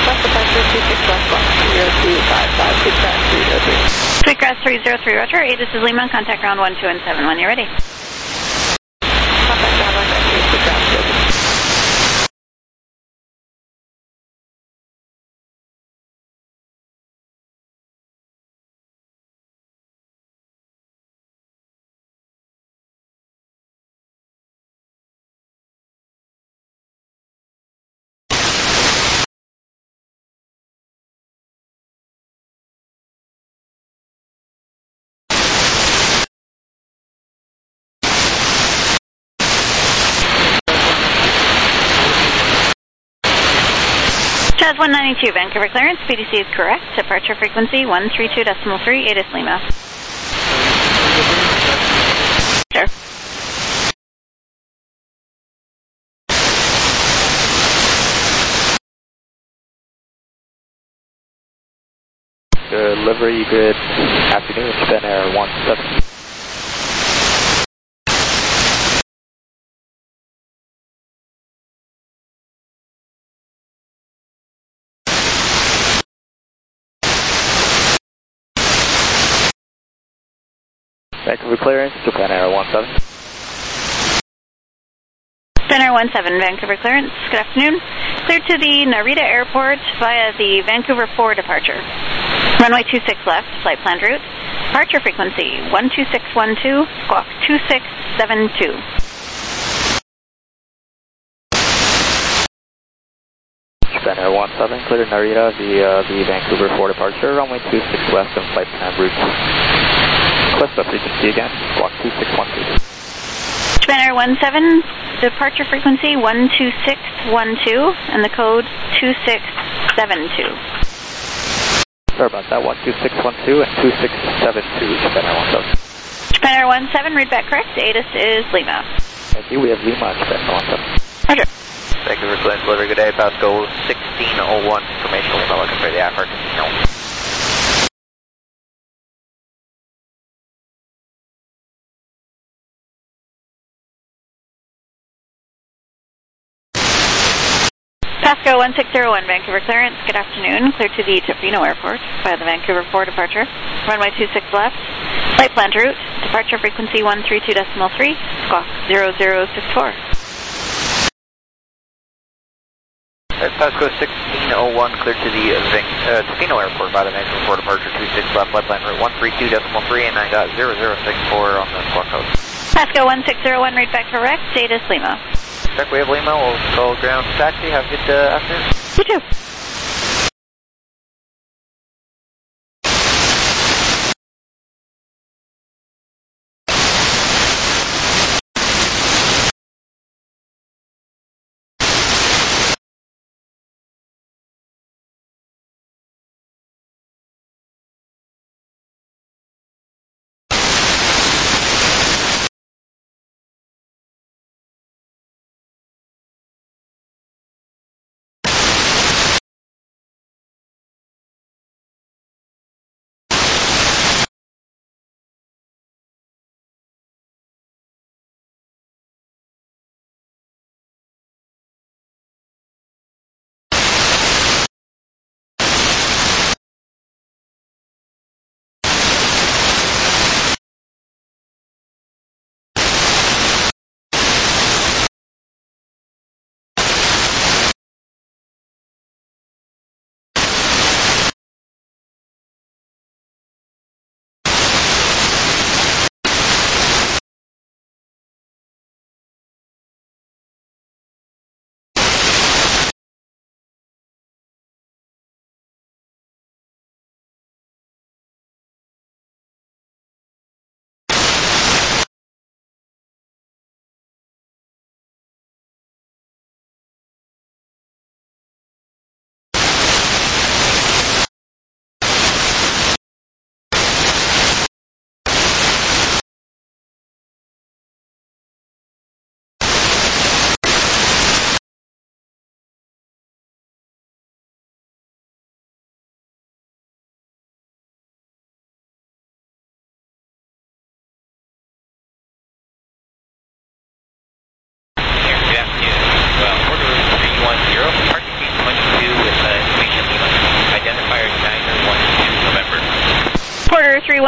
West departure two six left, squawk zero two five five, Sweetgrass three zero three. Sweetgrass three zero three, roger. ATIS is Lima, contact ground one two and seven when you're ready. Contact ground one two, Sweetgrass three zero three. Chaz one ninety-two, Vancouver clearance, P D C is correct. Departure frequency one three two decimal three, ATIS Lima. Sure. Delivery, good afternoon, Spin Air one seven. Vancouver clearance, Japan Air one seven. Japan Air one seven, Vancouver clearance, good afternoon. Cleared to the Narita Airport via the Vancouver four departure. Runway two six left, flight planned route. Departure frequency one two six one two, squawk two six seven two. Japan Air one seven, clear to Narita via the Vancouver four departure. Runway two six left and flight planned route. Request the frequency again, squawk two six one two. Japan Air one seven, departure frequency one two six one two, and the code two six seven two. Sorry about that, one two six one two and two six seven two, Japan Air one seven. Japan Air one seven, read back correct, ATIS is Lima. Thank you, we have Lima, Japan Air one seven. Roger. Vancouver clearance, delivery, good day, Pasco sixteen oh one, information, Lima, looking for the African Casino. Pasco one six zero one, Vancouver clearance, good afternoon. Clear to the Tofino Airport via the Vancouver four departure. Runway two six left, flight planned route. Departure frequency one three two decimal three, squawk zero zero six four. Pasco sixteen oh one, clear to the uh, Tofino Airport by the Vancouver four departure, two six left, flight planned route one three two decimal three, and I got zero zero six four on the squawk code. Pasco one six zero one, read back correct, ATIS Lima. Check, we have Lima, we'll go ground taxi, have a good uh, afternoon. You too.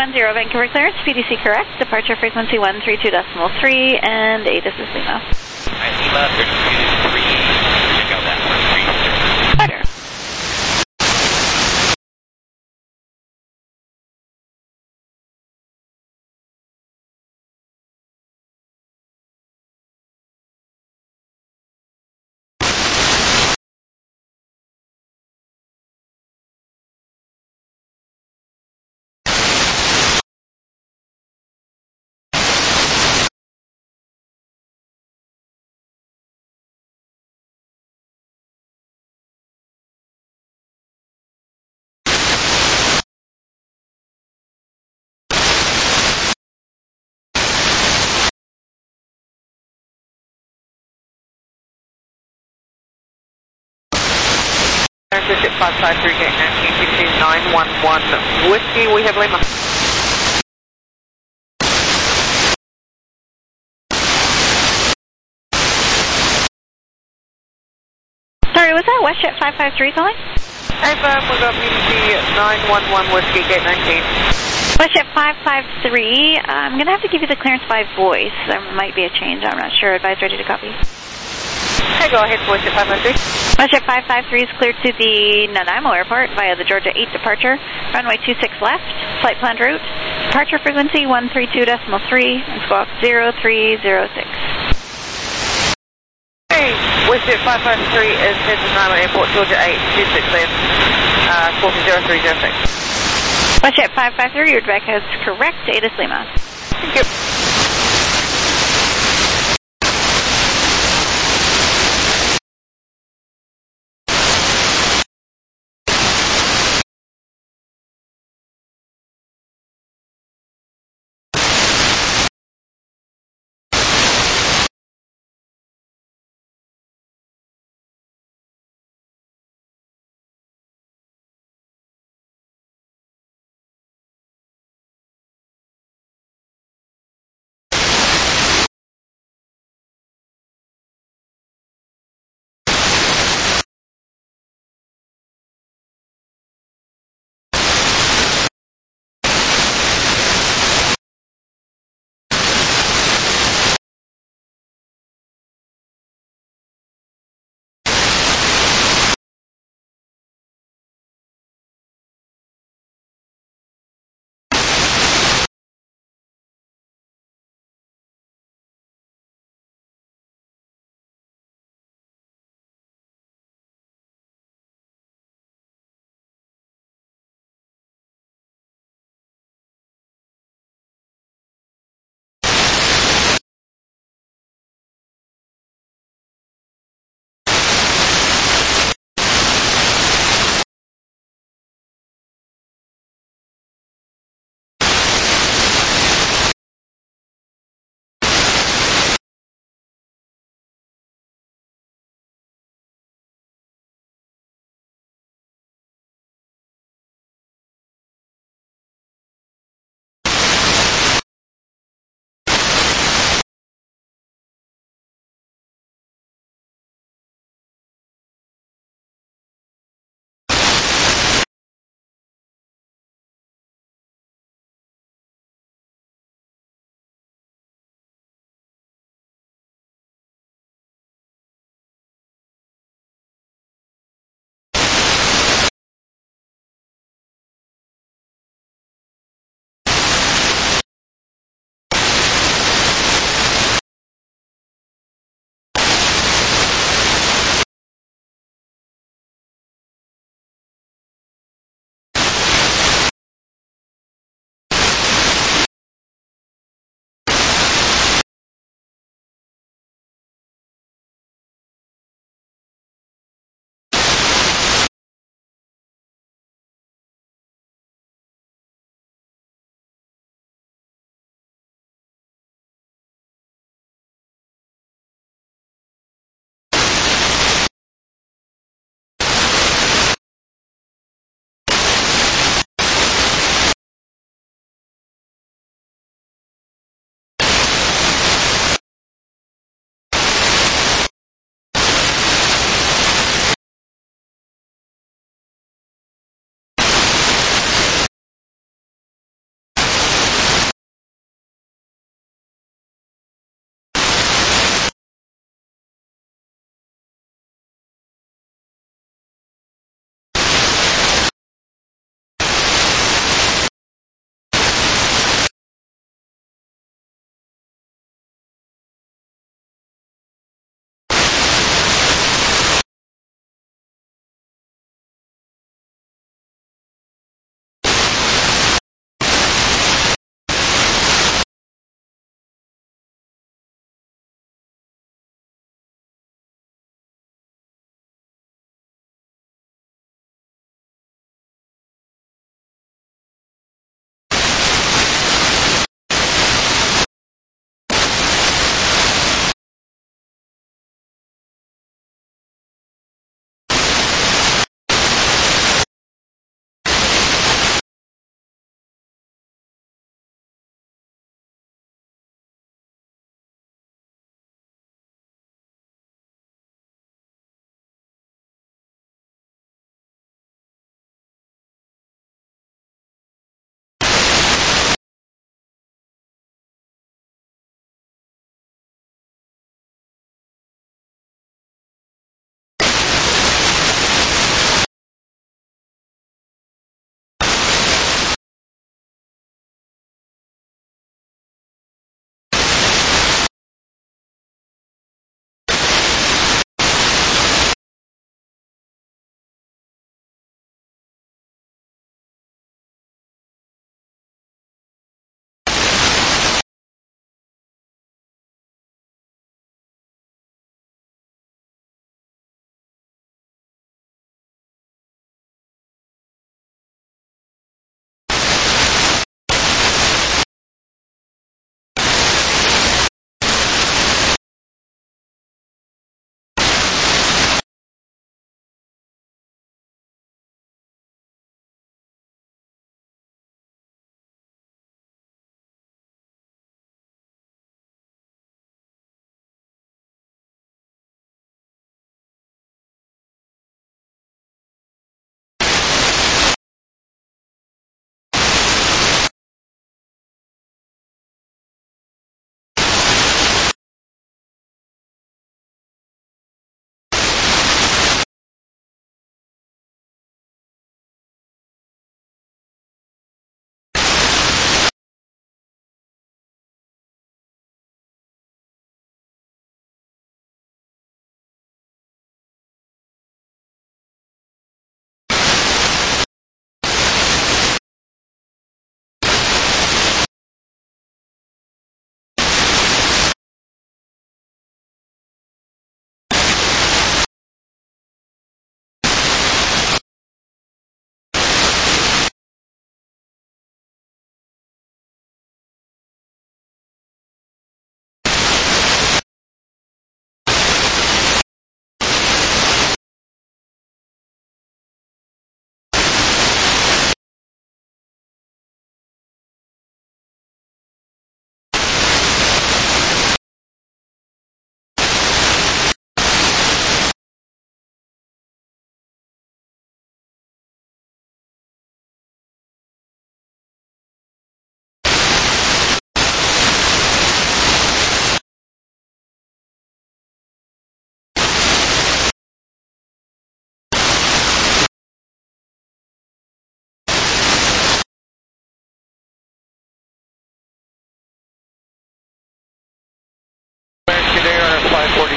one zero, Vancouver clearance, P D C correct, departure frequency one three two decimal three, and ATIS is Lima. Alright, Lima, thirty-two three, check out that one three zero. Roger. Visit five five three, gate nineteen, P D C nine one one Whiskey, we have Lima. Sorry, was that WestJet five five three calling? Hey, Bob, we got P D C nine one one Whiskey, gate nineteen. WestJet five five three, I'm going to have to give you the clearance by voice. There might be a change, I'm not sure. Advise ready to copy. Hey, go ahead, WestJet five five three. WestJet five five three is cleared to the Nanaimo Airport via the Georgia eight departure, runway two six left, flight planned route, departure frequency one three two decimal three, and squawk zero three zero six. Hey, WestJet five five three is headed to Nanaimo Airport, Georgia eight, two six left, uh, squawk zero three zero six. WestJet five five three, Rebecca is correct, ATIS Lima. Thank you.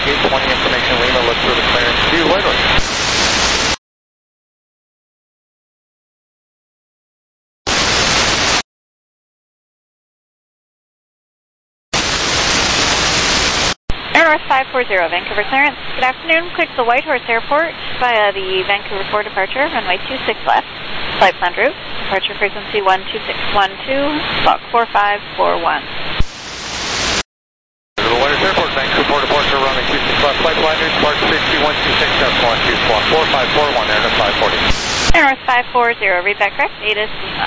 gate twenty information Lima, look for the clearance to Whitehorse. Air North five four zero, Vancouver clearance. Good afternoon. Clear to the Whitehorse Airport via the Vancouver four departure, runway two six left, flight plan route, departure frequency one two six one two, squawk four five four one. To the Whitehorse Airport, Vancouver four departure, runway two six left, flight plan route, departure frequency one two six one two, squawk four five four one, Air North five forty. Air North five four zero, read back correct, ATIS Lima.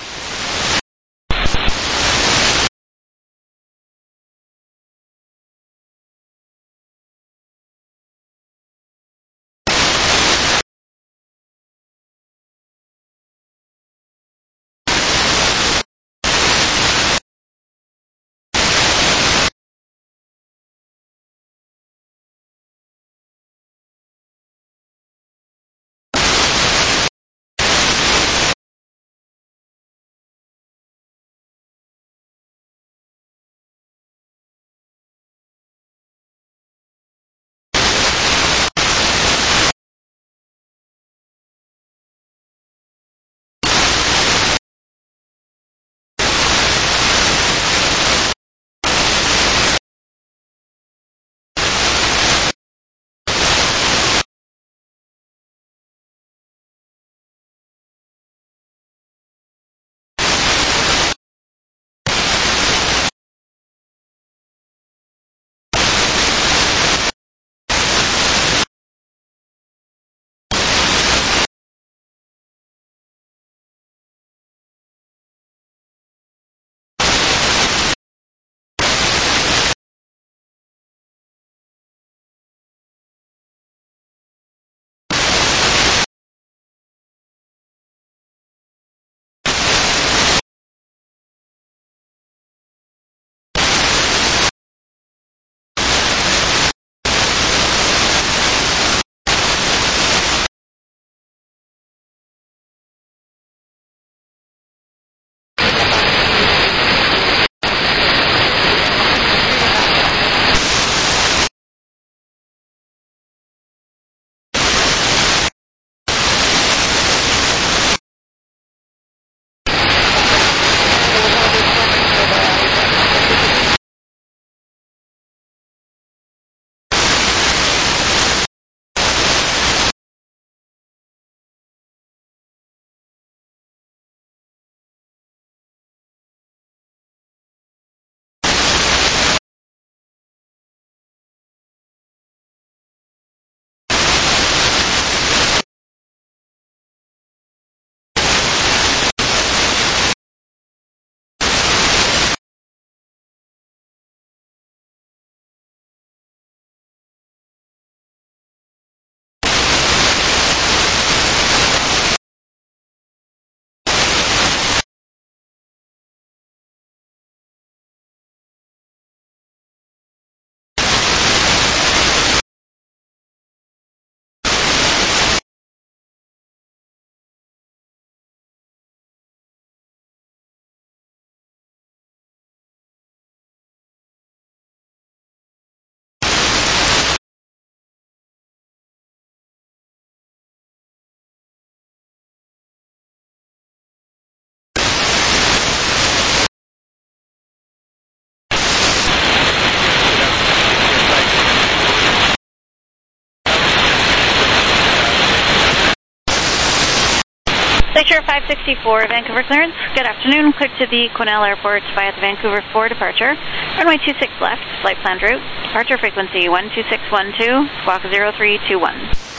Glacier five sixty-four, Vancouver clearance. Good afternoon. Clear to the Quesnel Airport via the Vancouver four departure. Runway two six left, flight planned route. Departure frequency one two six one two, squawk zero three two one.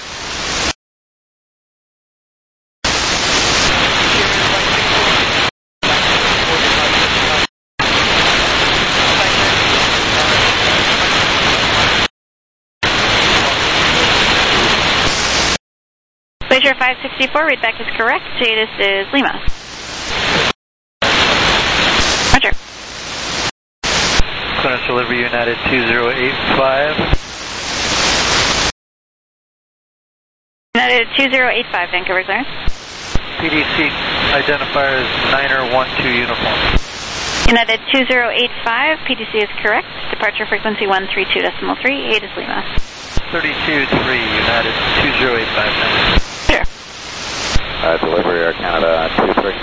Glacier five sixty-four, readback is correct. ATIS is Lima. Roger. Clearance delivery United two zero eight five. United two zero eight five, Vancouver clearance. P D C identifier is niner one two uniform. United two zero eight five, P D C is correct. Departure frequency one three two decimal three, eight is Lima. thirty-two three, United two zero eight five. Sure. Uh, delivery Air Canada two three.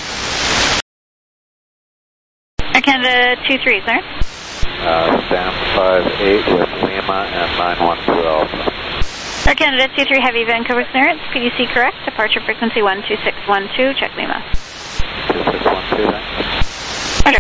Air Canada two three, sir. Uh, Stamp five eight with Lima and nine one two Alpha. Air Canada two three Heavy, Vancouver clearance, P D C correct. Departure frequency one two six one two, check Lima. two six one two, thanks. Roger.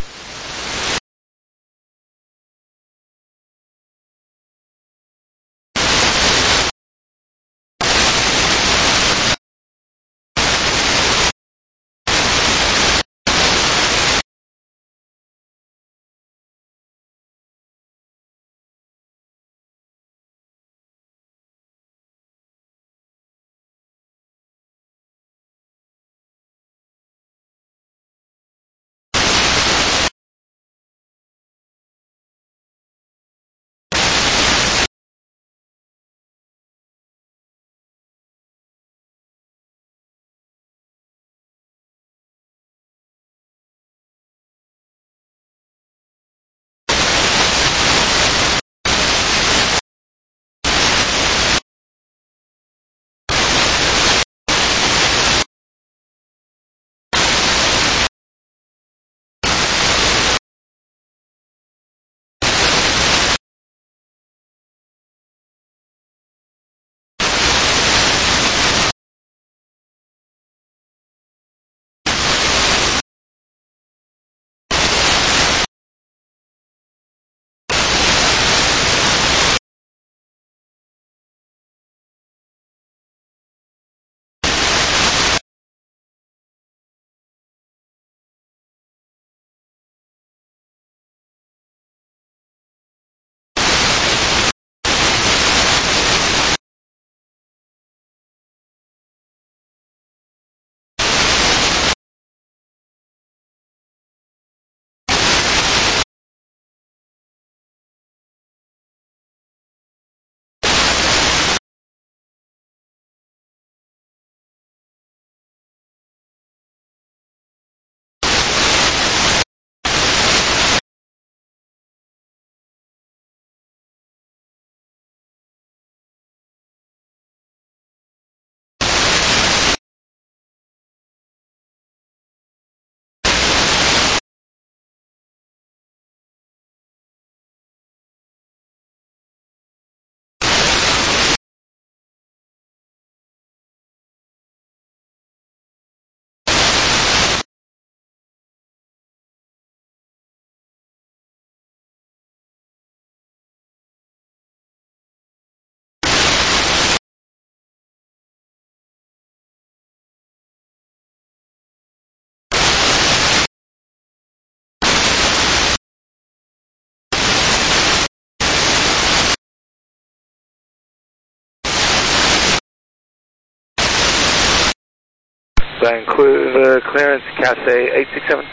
Vancouver clearance, Cathay eight six seven.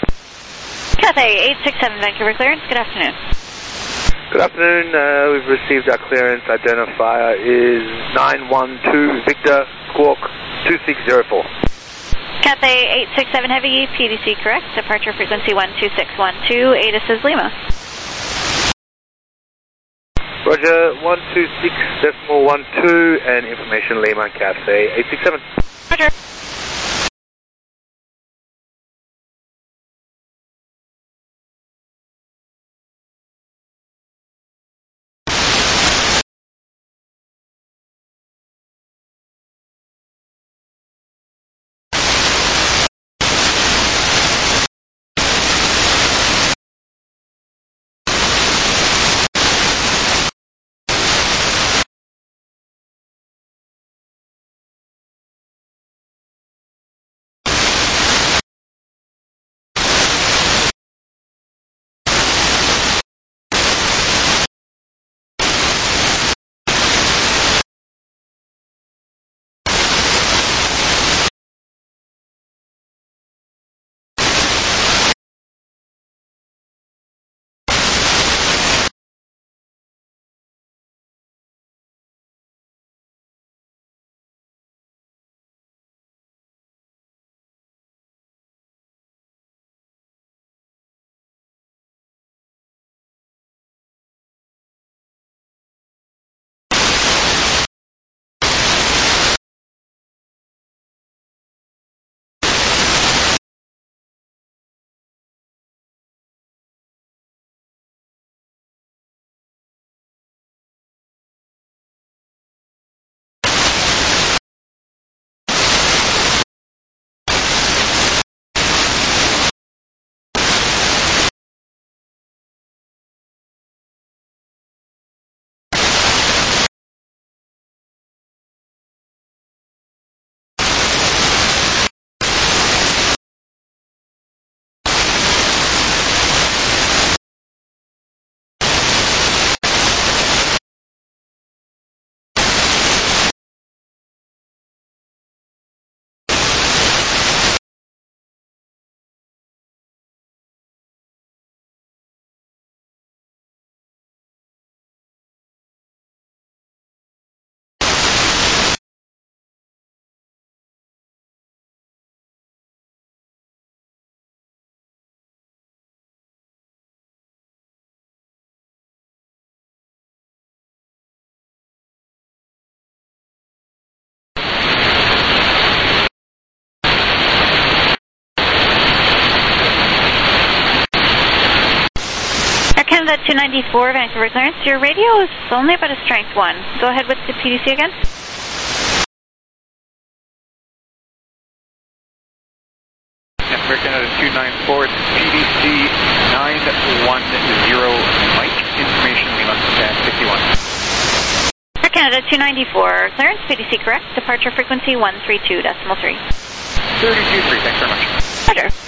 Cathay eight six seven, Vancouver clearance, good afternoon. Good afternoon, uh, we've received our clearance. Identifier is nine one two Victor Squawk two six zero four. Cathay eight six seven Heavy, P D C correct. Departure frequency one two six one two, A T I S is Lima. Roger, one two six decimal one two and information Lima, Cathay eight six seven. Roger. Canada two ninety-four, Vancouver clearance. Your radio is only about a strength one. Go ahead with the P D C again. Air Canada two ninety-four, it's P D C nine one zero Mike, information Lima, at sixty-one. Air Canada two ninety-four, clearance, P D C correct, departure frequency one three two decimal three. thirty-two three, thanks very much. Roger.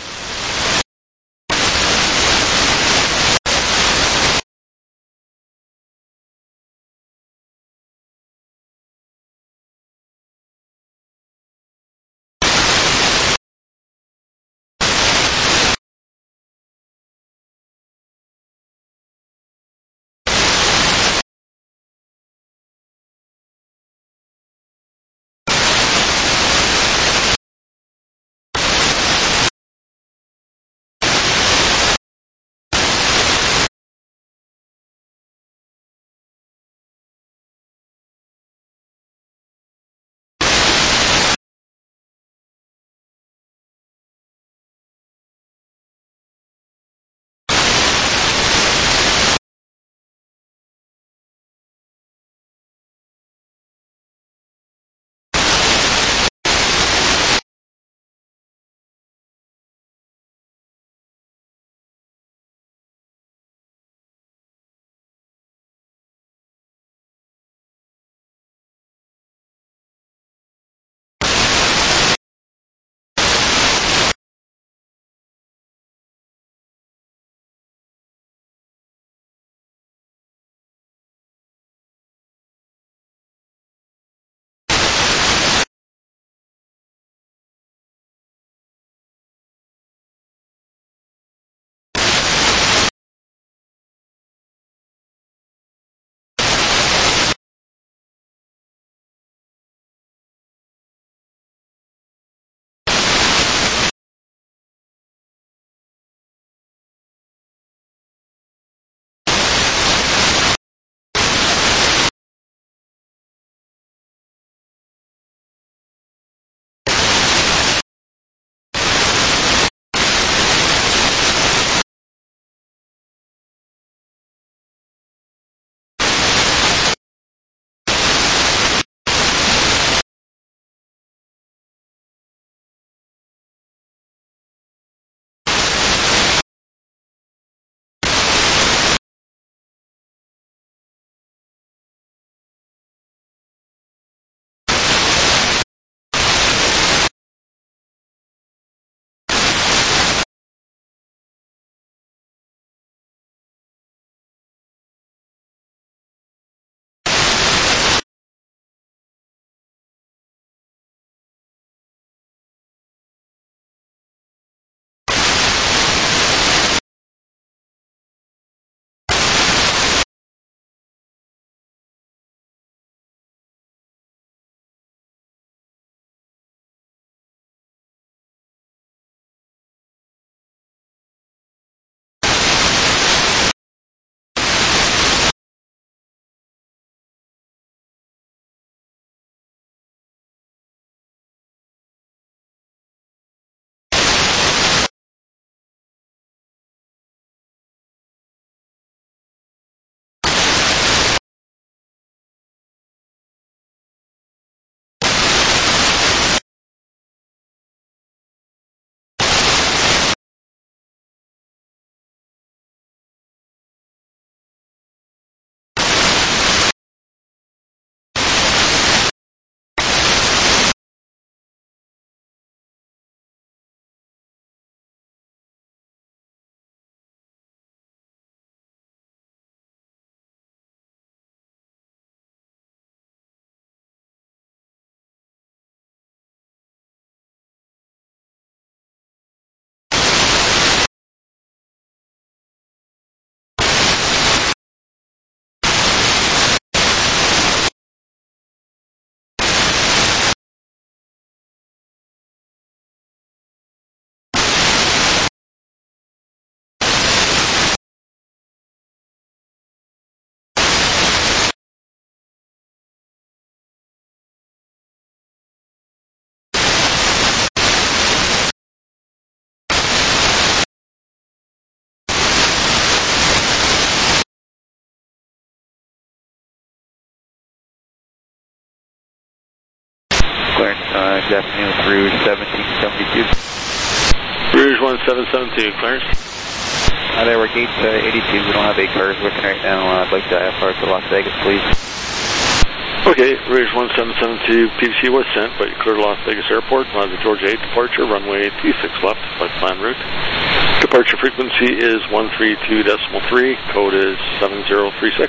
good afternoon with Rouge seventeen seventy-two. Rouge one seven seven two, clearance. Hi there, we're gate uh, eighty-two. We don't have eight cars working right now. Uh, I'd like to I F R to Las Vegas, please. Okay, Rouge one seven seven two, P D C was sent, but you cleared Las Vegas Airport. On the Georgia eight departure, runway two six left, flight plan route. Departure frequency is one three two decimal three, code is seven zero three six.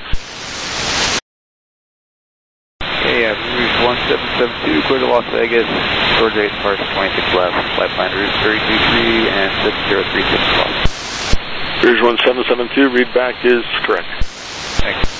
Okay, uh, Rouge one seven seven two, clear to Las Vegas, Georgia eight departure twenty-six left, flight plan route three two three and six zero three six left. Rouge one seven seven two, read back is correct. Thanks.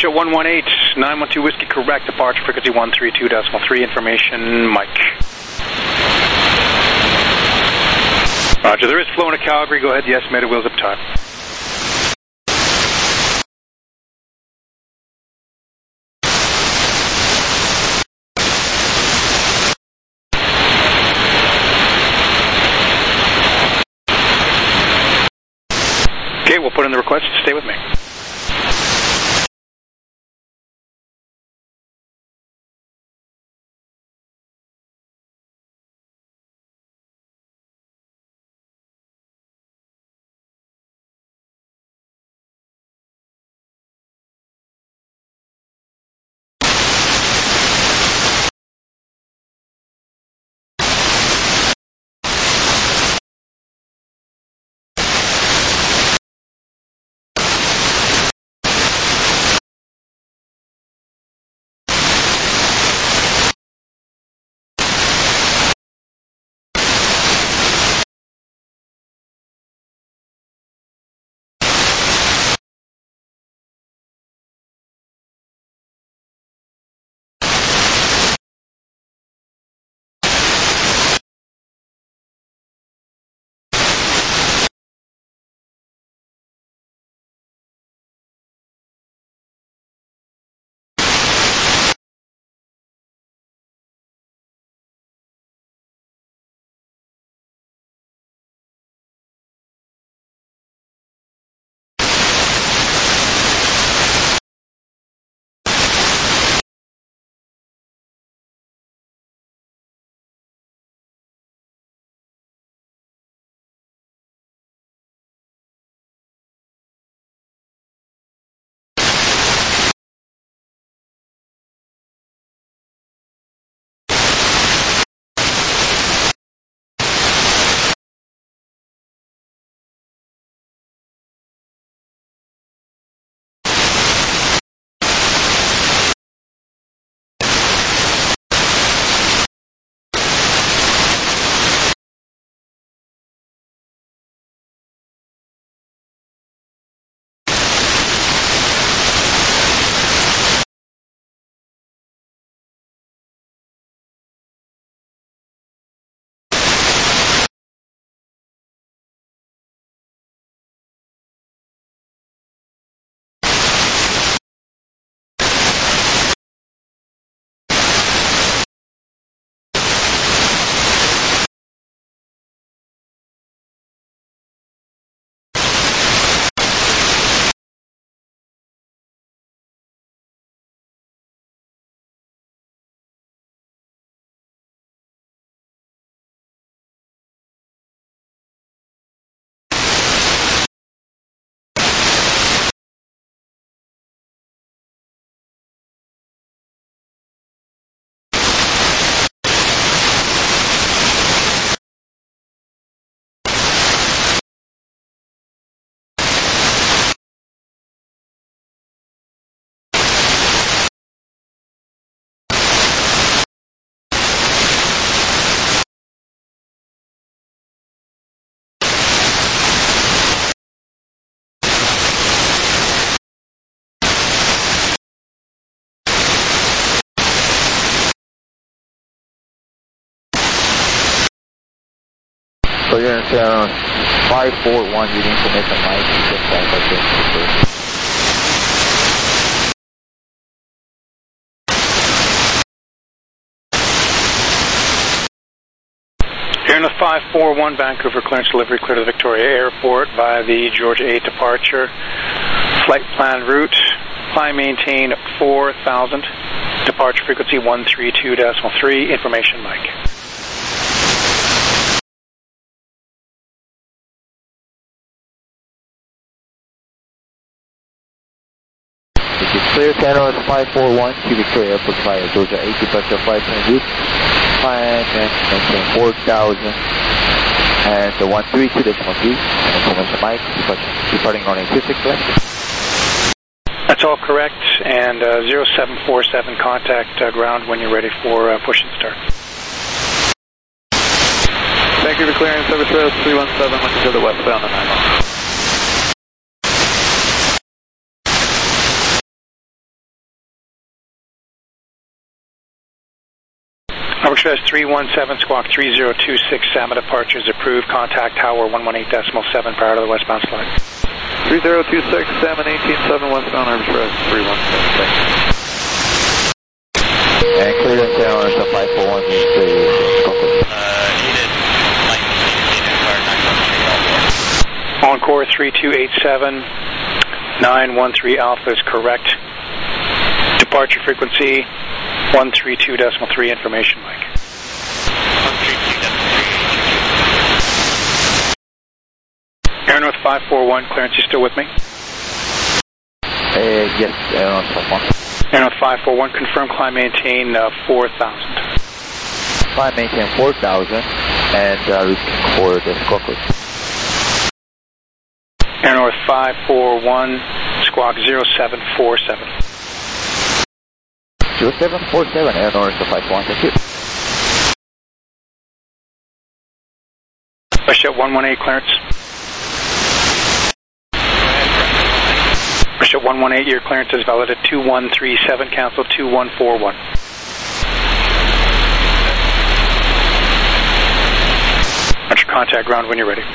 Georgia one one eight, nine one two Whiskey, correct, departure frequency one three two decimal three, information, Mike. Roger, there is flow into Calgary, go ahead, the estimated wheels up time. Okay, we'll put in the request, stay with me. So you're in uh, five four one, you need to make a mic, you can back up in Here in the five four one, Vancouver clearance delivery, clear to Victoria Airport by the Georgia eight departure. Flight plan route, climb maintain four thousand, departure frequency one three two decimal three, information Mike. Clear Canada five four one to Victoria Airport via Georgia eight departure flight plan route. Climb and maintain four thousand and the one three two decimal three. Information Mike, departing, departing on a two six left. That's all correct, and uh, zero seven four seven contact uh, ground when you're ready for uh, push and start. Vancouver clearance, service road three one seven, looking to the westbound on nine one. Albert Express three one seven, squawk three zero two six, SAMA departure is approved. Contact tower one one eight point seven prior to the westbound slide. three zero two six, Salmon eighteen seven, westbound Albert Express three one seven, thanks. And clearance down on the five four one, you say, Encore three two eight seven, nine one three Alpha is correct. Departure frequency one three two point three, information, Mike. Air North five four one, clearance, you still with me? Uh, yes, Air North five four one. Air North five four one, confirm climb maintain uh, four thousand. Climb maintain four thousand, and uh, looking for the squawk code. Air North five four one, squawk zero seven four seven. zero seven four seven, Air North five four one, thank you. WestJet one one eight, clearance. WestJet one one eight, your clearance is valid at two one three seven, cancel two one four one. Roger, contact ground when you're ready.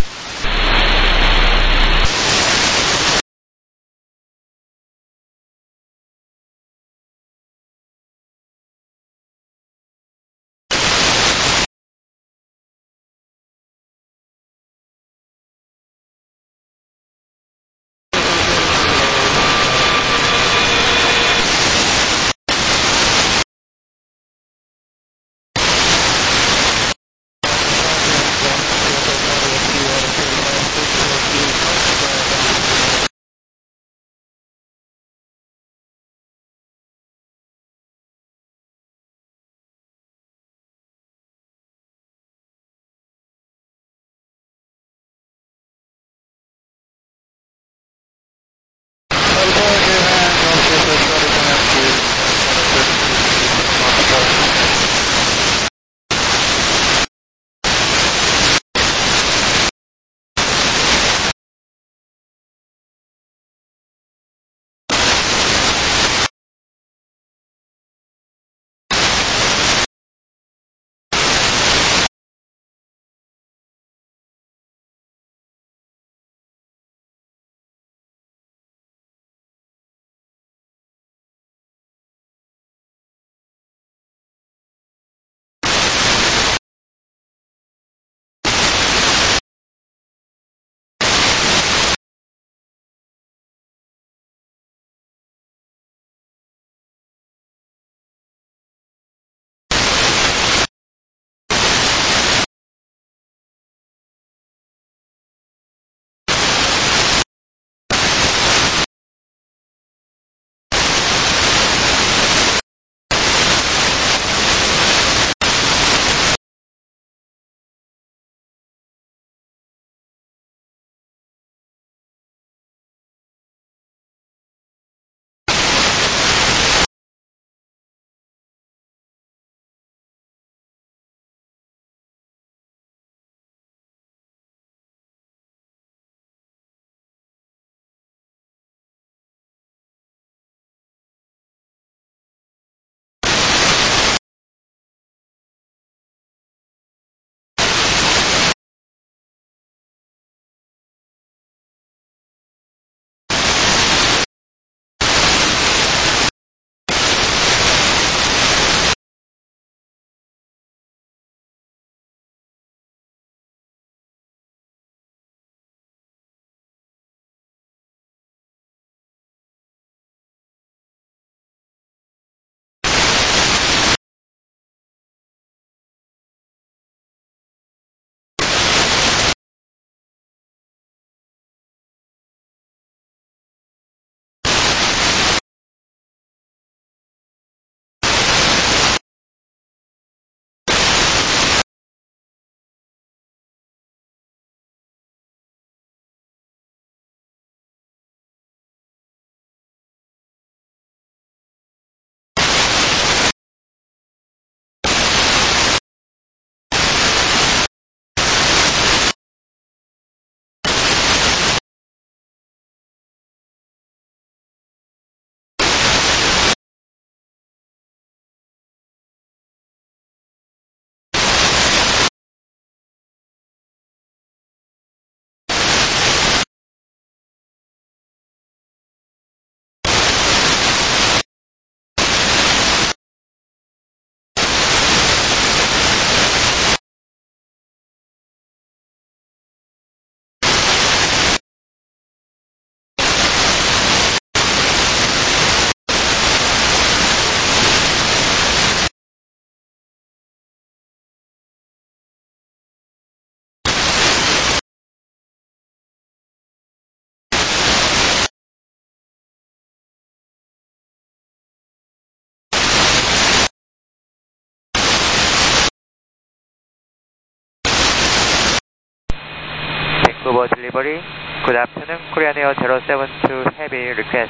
delivery. Good afternoon, Korean Air zero seven two Heavy request.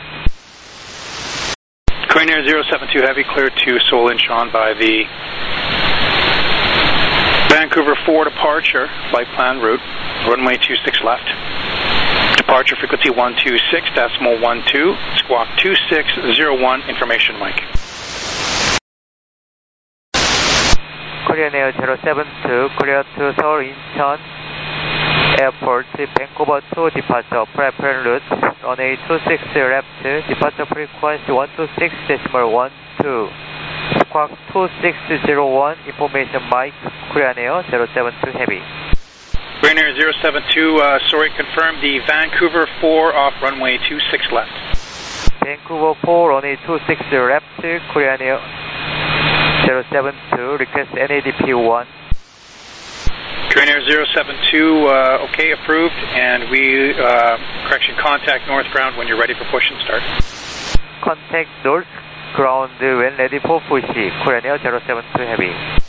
Korean Air zero seven two Heavy, clear to Seoul Incheon by the Vancouver four departure, flight plan route, runway two six left. Departure frequency one two six decimal one two, squawk two six zero one, information Mike. Korean Air zero seven two, clear to Seoul Incheon Airport, Vancouver two departure, flight plan route, runway two six left, departure frequency one two six decimal one two, squawk two six zero one, information Mike, Korean Air zero seven two Heavy. Korean Air zero seven two, uh, sorry, confirm the Vancouver four off runway two six left. Vancouver four, runway two six left, Korean Air zero seven two, request N A D P one. Korean Air zero seven two, uh, okay, approved, and we, uh, correction, contact north ground when you're ready for push and start. Contact north ground when ready for push, Korean Air zero seven two Heavy.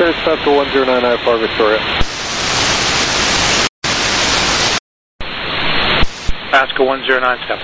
Clearance Pascal one zero nine I F R Victoria. Pascal one zero nine, step.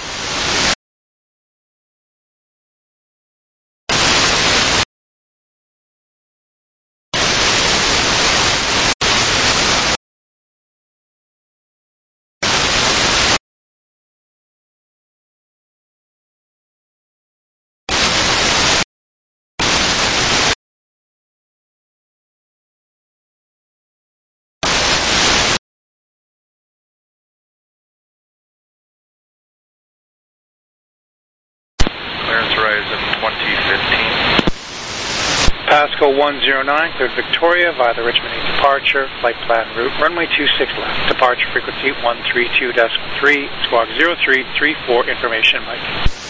Pascal one zero nine, cleared Victoria via the Richmond eight departure, flight plan route, runway two six left, departure frequency one three two point three, squawk zero three three four, information Mike.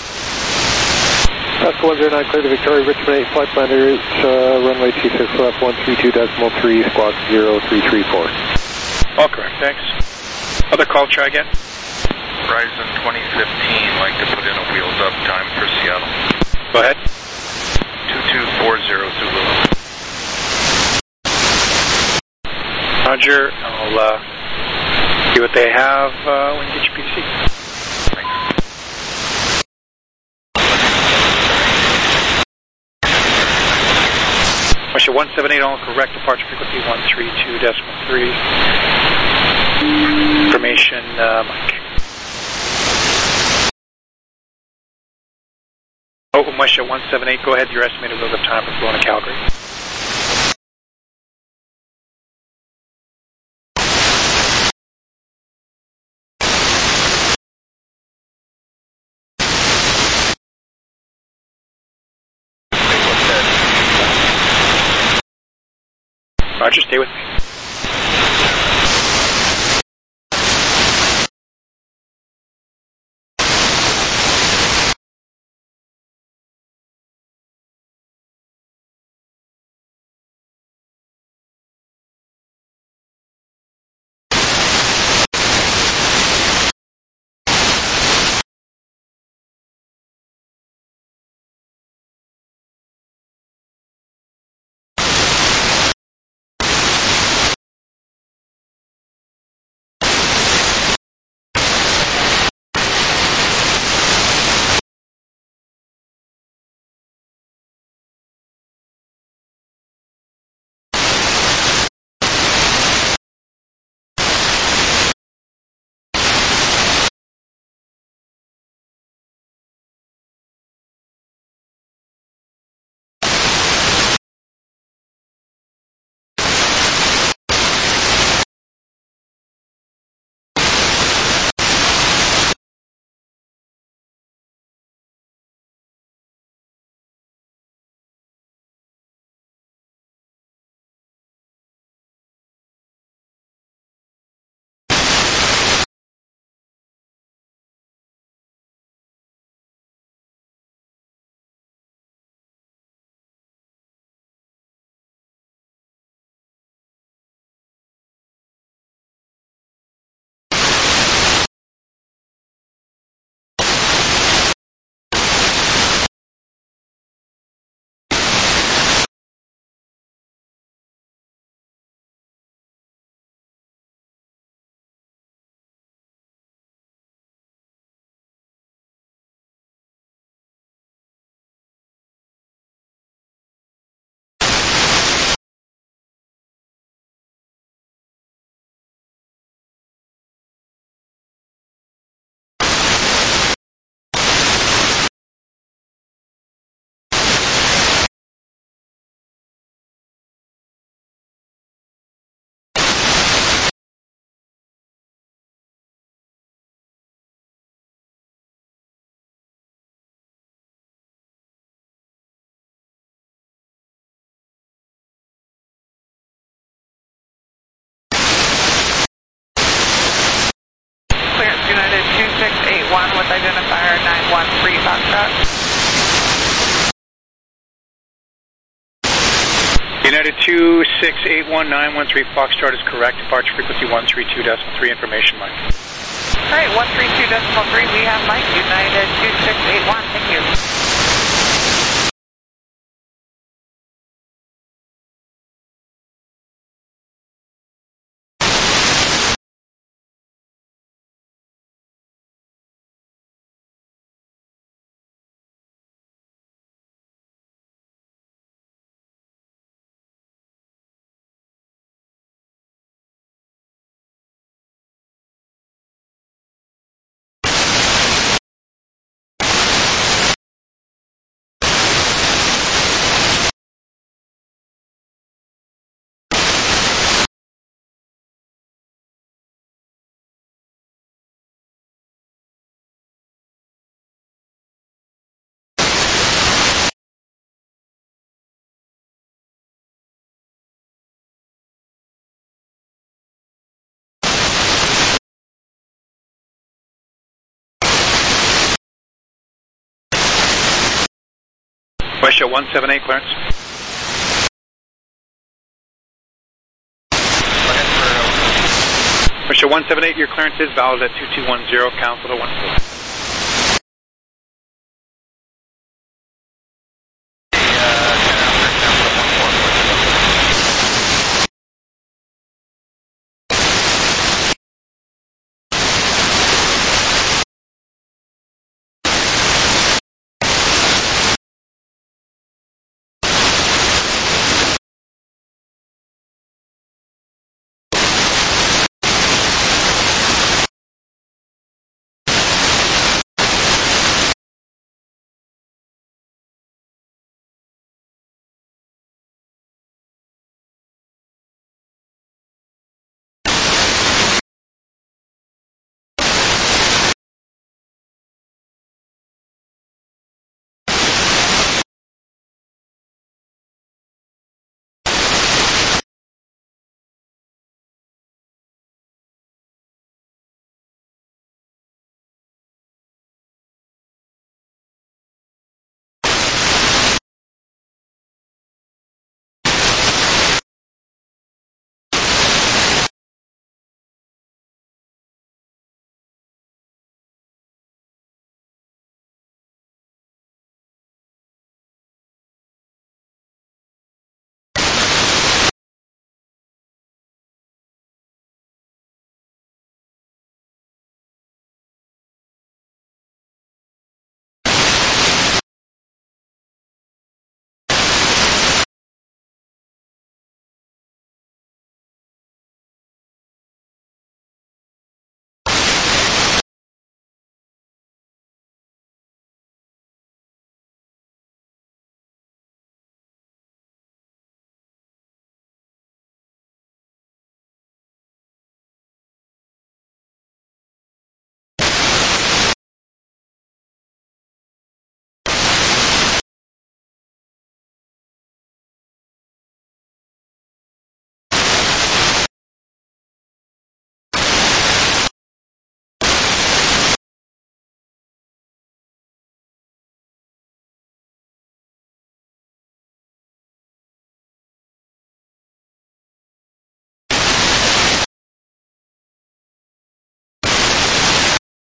Pascal one zero nine, cleared to Victoria, Richmond eight, flight plan route, uh, runway two six left, one three two point three, squawk zero three three four. All correct, thanks. Other call, try again. Horizon twenty fifteen, like to put in a wheels up time for Seattle. Go ahead. two two four zero Zulu. Roger, I'll uh, see what they have uh, when you get your P D C. Russia one seven eight, all correct, departure frequency one three two point three. Information, uh, Mike. Oh, Russia one seven eight, go ahead, your estimated wheels up time for Kelowna, Calgary. Roger, stay with me. United two six eight one with identifier nine one three Foxtrot. United two six eight one nine one three Foxtrot is correct. Departure frequency one three two point three. Information, Mike. All right, one three two point three. We have Mike. United two six eight one. Thank you. West Show one seven eight, clearance. West Show one seven eight, your clearance is valid at two two one zero, count for the one four.